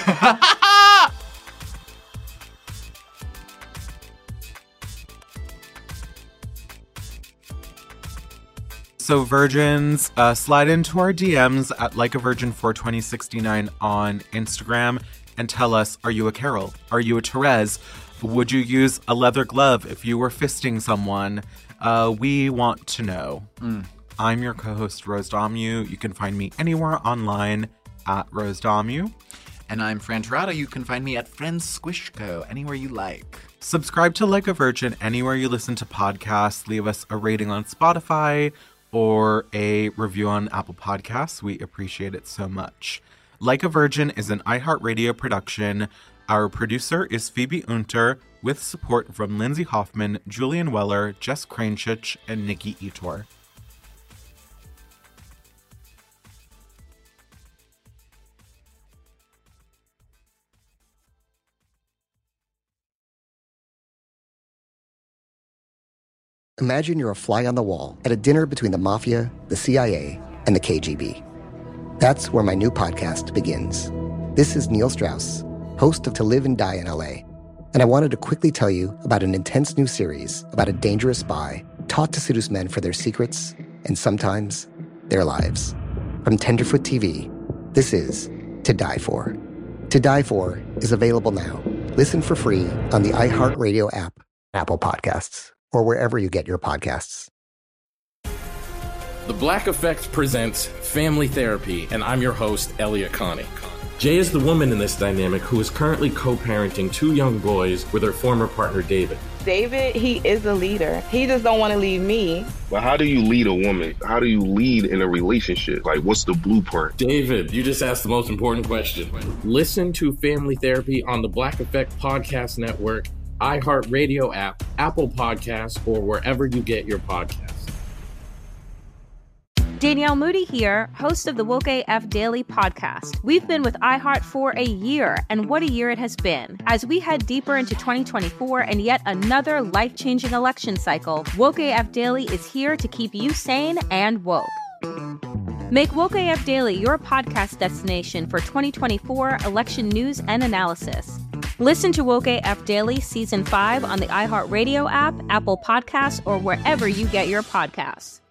K: So virgins, uh, slide into our D Ms at like a virgin four twenty sixty-nine on Instagram and tell us, are you a Carol? Are you a Therese? Would you use a leather glove if you were fisting someone? Uh, we want to know.
J: Mm.
K: I'm your co-host, Rose Domu. You can find me anywhere online at Rose Domu.
J: And I'm Fran Tirado. You can find me at Friends Squishco, anywhere you like.
K: Subscribe to Like a Virgin anywhere you listen to podcasts. Leave us a rating on Spotify or a review on Apple Podcasts. We appreciate it so much. Like a Virgin is an iHeartRadio production. Our producer is Phoebe Unter, with support from Lindsay Hoffman, Julian Weller, Jess Kranchich, and Nikki Etor.
D: Imagine you're a fly on the wall at a dinner between the mafia, the C I A, and the K G B. That's where my new podcast begins. This is Neil Strauss, host of To Live and Die in L A, and I wanted to quickly tell you about an intense new series about a dangerous spy taught to seduce men for their secrets and sometimes their lives. From Tenderfoot T V, this is To Die For. To Die For is available now. Listen for free on the iHeartRadio app, Apple Podcasts, or wherever you get your podcasts.
A: The Black Effect presents Family Therapy, and I'm your host, Elliot Connie. Jay is the woman in this dynamic who is currently co-parenting two young boys with her former partner, David.
B: David, he is a leader. He just don't want to leave me.
C: But how do you lead a woman? How do you lead in a relationship? Like, what's the blueprint?
A: David, you just asked the most important question. Listen to Family Therapy on the Black Effect Podcast Network, iHeartRadio app, Apple Podcasts, or wherever you get your podcasts.
Q: Danielle Moody here, host of the Woke A F Daily podcast. We've been with iHeart for a year, and what a year it has been. As we head deeper into twenty twenty-four and yet another life-changing election cycle, Woke A F Daily is here to keep you sane and woke. Make Woke A F Daily your podcast destination for twenty twenty-four election news and analysis. Listen to Woke A F Daily Season five on the iHeartRadio app, Apple Podcasts, or wherever you get your podcasts.